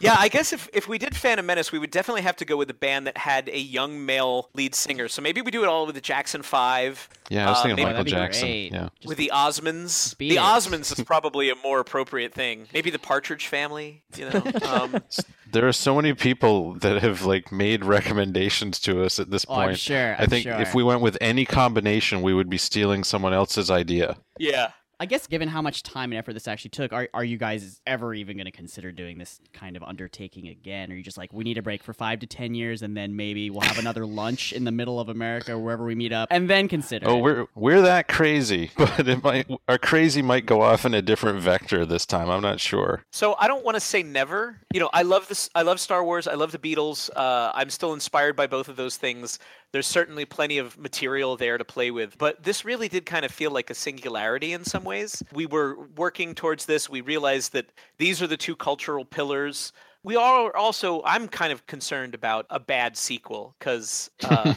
Yeah, I guess if, if we did Phantom Menace, we would definitely have to go with a band that had a young male lead singer. So maybe we do it all with the Jackson Five. Yeah, I was uh, thinking maybe that'd Michael be Jackson. great. Yeah. Just with the Osmonds. beat The it. Osmonds is probably a more appropriate thing. Maybe the Partridge Family. You know. Um, There are so many people that have like made recommendations to us at this Oh, point. I'm sure. I I'm think sure. if we went with any combination, we would be stealing someone else's idea. yeah. I guess given how much time and effort this actually took, are are you guys ever even going to consider doing this kind of undertaking again? Or are you just like, we need a break for five to ten years, and then maybe we'll have another lunch in the middle of America, wherever we meet up, and then consider Oh, it? we're we're that crazy, but it might our crazy might go off in a different vector this time. I'm not sure. So I don't want to say never. You know, I love this. I love Star Wars. I love the Beatles. Uh, I'm still inspired by both of those things. There's certainly plenty of material there to play with, but this really did kind of feel like a singularity in some ways. We were working towards this. We realized that these are the two cultural pillars. We are also, I'm kind of concerned about a bad sequel because, uh,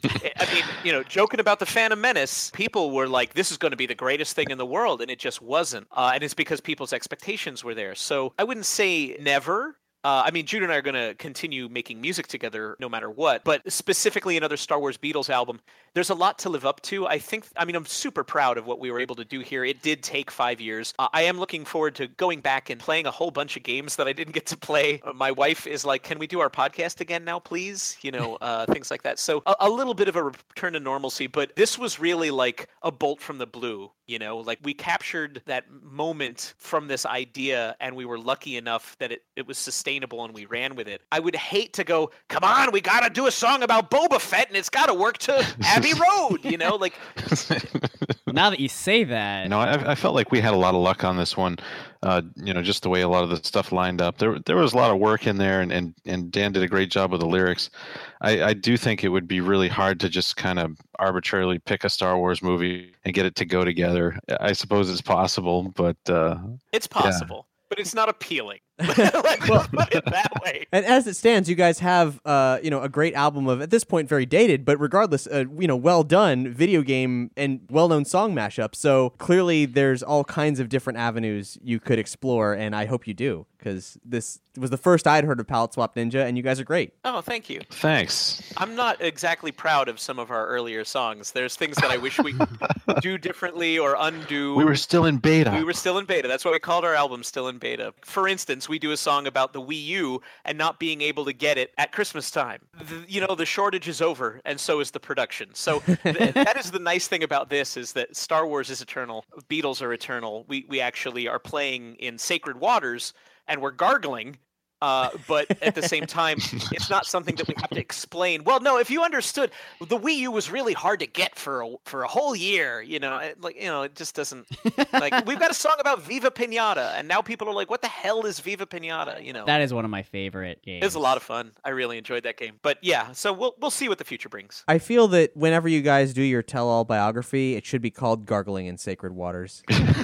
I mean, you know, joking about the Phantom Menace, people were like, this is going to be the greatest thing in the world, and it just wasn't. Uh, and it's because people's expectations were there. So I wouldn't say never. Uh, I mean, Jude and I are going to continue making music together no matter what, but specifically another Star Wars Beatles album, there's a lot to live up to. I think, I mean, I'm super proud of what we were able to do here. It did take five years. Uh, I am looking forward to going back and playing a whole bunch of games that I didn't get to play. Uh, my wife is like, can we do our podcast again now, please? You know, uh, things like that. So a, a little bit of a return to normalcy, but this was really like a bolt from the blue. You know, like we captured that moment from this idea and we were lucky enough that it, it was sustainable and we ran with it. I would hate to go, come on, we got to do a song about Boba Fett and it's got to work to Abbey Road, you know, like. Now that you say that, No, I, I felt like we had a lot of luck on this one. Uh, you know, just the way a lot of the stuff lined up. There, there was a lot of work in there, and, and, and Dan did a great job with the lyrics. I, I do think it would be really hard to just kind of arbitrarily pick a Star Wars movie and get it to go together. I suppose it's possible, but uh, It's possible, but it's not appealing. Let's put it that way. And as it stands, you guys have, uh, you know, a great album of, at this point, very dated, but regardless, uh, you know, well done video game and well-known song mashup. So clearly, there's all kinds of different avenues you could explore, and I hope you do, because this was the first I'd heard of Palette Swap Ninja, and you guys are great. Oh, thank you. thanks. I'm not exactly proud of some of our earlier songs. There's things that I wish we could do differently or undo. We were still in beta. We were still in beta. That's why we called our album Still in Beta. For instance, we do a song about the Wii U and not being able to get it at Christmas time. The, you know, the shortage is over, and so is the production. So th- that is the nice thing about this, is that Star Wars is eternal. Beatles are eternal. We, we actually are playing in sacred waters, and we're gargling. Uh, but at the same time, it's not something that we have to explain. Well, no, if you understood, the Wii U was really hard to get for a, for a whole year. You know, it, like you know, it just doesn't. Like we've got a song about Viva Pinata, and now people are like, "What the hell is Viva Pinata?" You know, that is one of my favorite games. it was a lot of fun. I really enjoyed that game. But yeah, so we'll we'll see what the future brings. I feel that whenever you guys do your tell-all biography, it should be called Gargling in Sacred Waters.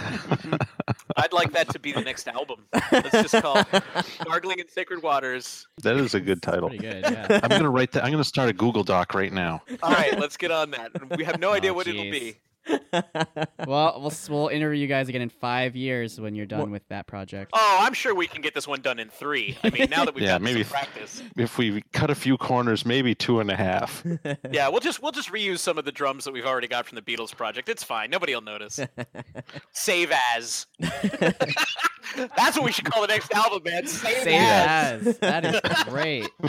I'd like that to be the next album. Let's just call it Gargling in Sacred Waters. That is a good title. Pretty good, yeah. I'm gonna write that. I'm gonna start a Google Doc right now. All right, let's get on that. We have no idea Oh, what it'll jeez. be. Well, we'll we'll interview you guys again in five years when you're done Well- with that project. Oh, I'm sure we can get this one done in three. I mean, now that we've Yeah, got maybe some practice. If we cut a few corners, maybe two and a half. Yeah, we'll just we'll just reuse some of the drums that we've already got from the Beatles project. It's fine. Nobody will notice. Save as. That's what we should call the next album, man. Save, Save as. as. That is great. Oh,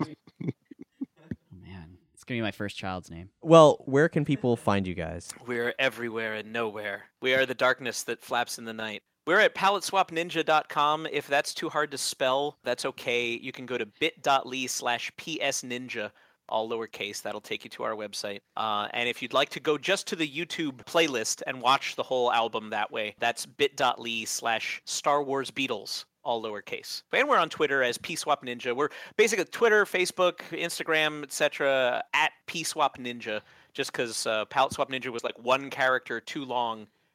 man, it's gonna be my first child's name. Well, where can people find you guys? We're everywhere and nowhere. We are the darkness that flaps in the night. We're at palette swap ninja dot com. If that's too hard to spell, that's okay. You can go to bit.ly slash psninja, all lowercase. That'll take you to our website. Uh, and if you'd like to go just to the YouTube playlist and watch the whole album that way, that's bit.ly slash Star Wars Beatles, all lowercase. And we're on Twitter as pswapninja. We're basically Twitter, Facebook, Instagram, et cetera, at pswapninja, just because uh, Palette Swap Ninja was like one character too long.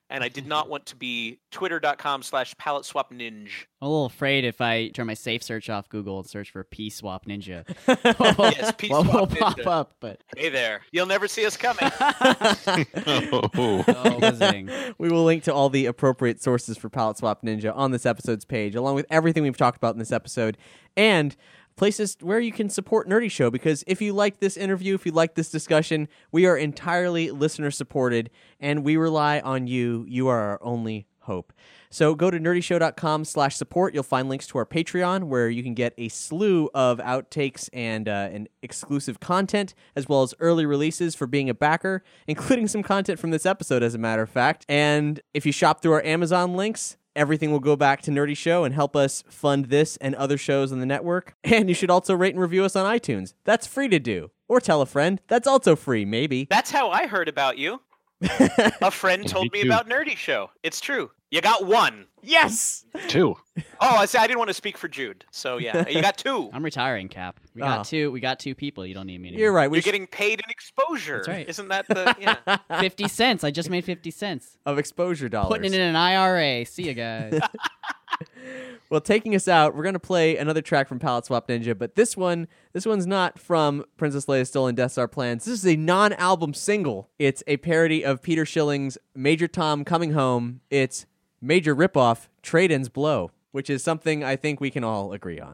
and I did not want to be twitter.com slash palette swap ninja. I'm a little afraid if I turn my safe search off Google and search for P swap ninja. Yes, P What will swap pop ninja. up? But Hey there. You'll never see us coming. Oh. oh, visiting. We will link to all the appropriate sources for Palette Swap Ninja on this episode's page, along with everything we've talked about in this episode, and places where you can support Nerdy Show, because if you like this interview, if you like this discussion, we are entirely listener-supported, and we rely on you. You are our only hope. So go to nerdyshow.com slash support. You'll find links to our Patreon, where you can get a slew of outtakes and, uh, and exclusive content, as well as early releases for being a backer, including some content from this episode, as a matter of fact. And if you shop through our Amazon links, everything will go back to Nerdy Show and help us fund this and other shows on the network. And you should also rate and review us on iTunes. That's free to do. Or tell a friend. That's also free, maybe. That's how I heard about you. A friend told me too. about Nerdy Show. It's true. You got one. Yes! Two. Oh, I see. I didn't want to speak for Jude. So yeah, you got two. I'm retiring, Cap. We Oh. got two. We got two people. You don't need me anymore. You're right. We You're sh- getting paid in exposure. That's right. Isn't that the yeah? Fifty cents. I just made fifty cents. of exposure dollars. Putting it in an I R A. See you guys. Well, taking us out, we're gonna play another track from Palette Swap Ninja, but this one, this one's not from Princess Leia's Stolen Death Star Plans. This is a non-album single. It's a parody of Peter Schilling's Major Tom Coming Home. It's major ripoff Trade-In's Blow, which is something I think we can all agree on.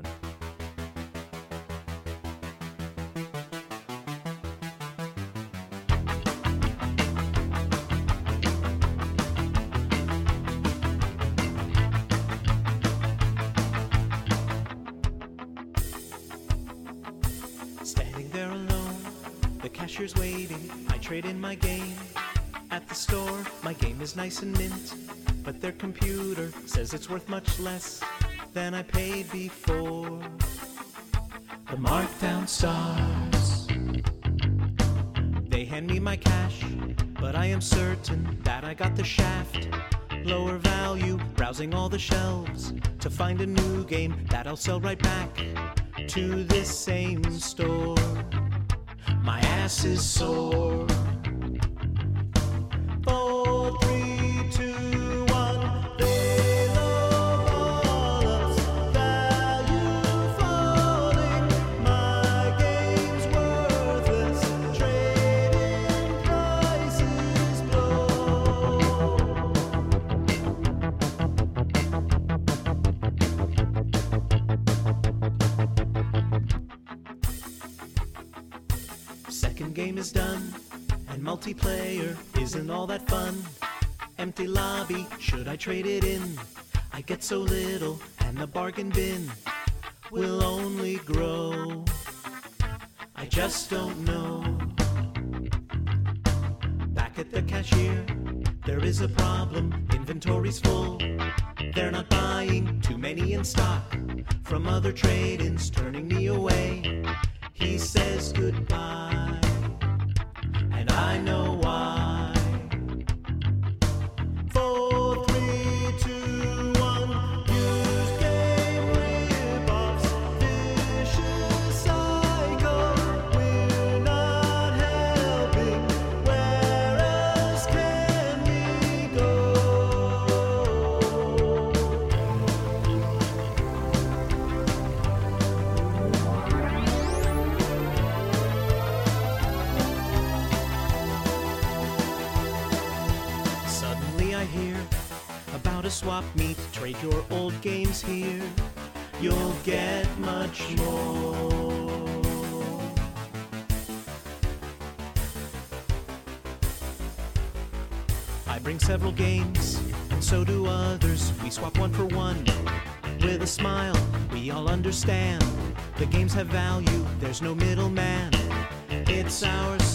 Standing there alone, the cashier's waiting. I trade in my game. At the store, my game is nice and mint, but their computer says it's worth much less than I paid before. The markdown starts. They hand me my cash, but I am certain that I got the shaft. Lower value, browsing all the shelves to find a new game that I'll sell right back to this same store. My ass is sore. Four, three, two, one. They lowball us. Value falling. My game's worthless. Trading prices blow. Second game is done, and multiplayer isn't all that fun. Empty lobby, should I trade it in? I get so little, and the bargain bin will only grow. I just don't know. Back at the cashier, there is a problem. Inventory's full. They're not buying too many in stock. From other trade-ins, turning me away. He says goodbye, and I know why. Four, three, two, one. Use game rip-offs, vicious cycle. We're not helping. Where else can we go? Suddenly I hear about a swap meet. Trade your old games here. You'll get much more. I bring several games, and so do others. We swap one for one. With a smile, we all understand. The games have value, there's no middleman. It's ours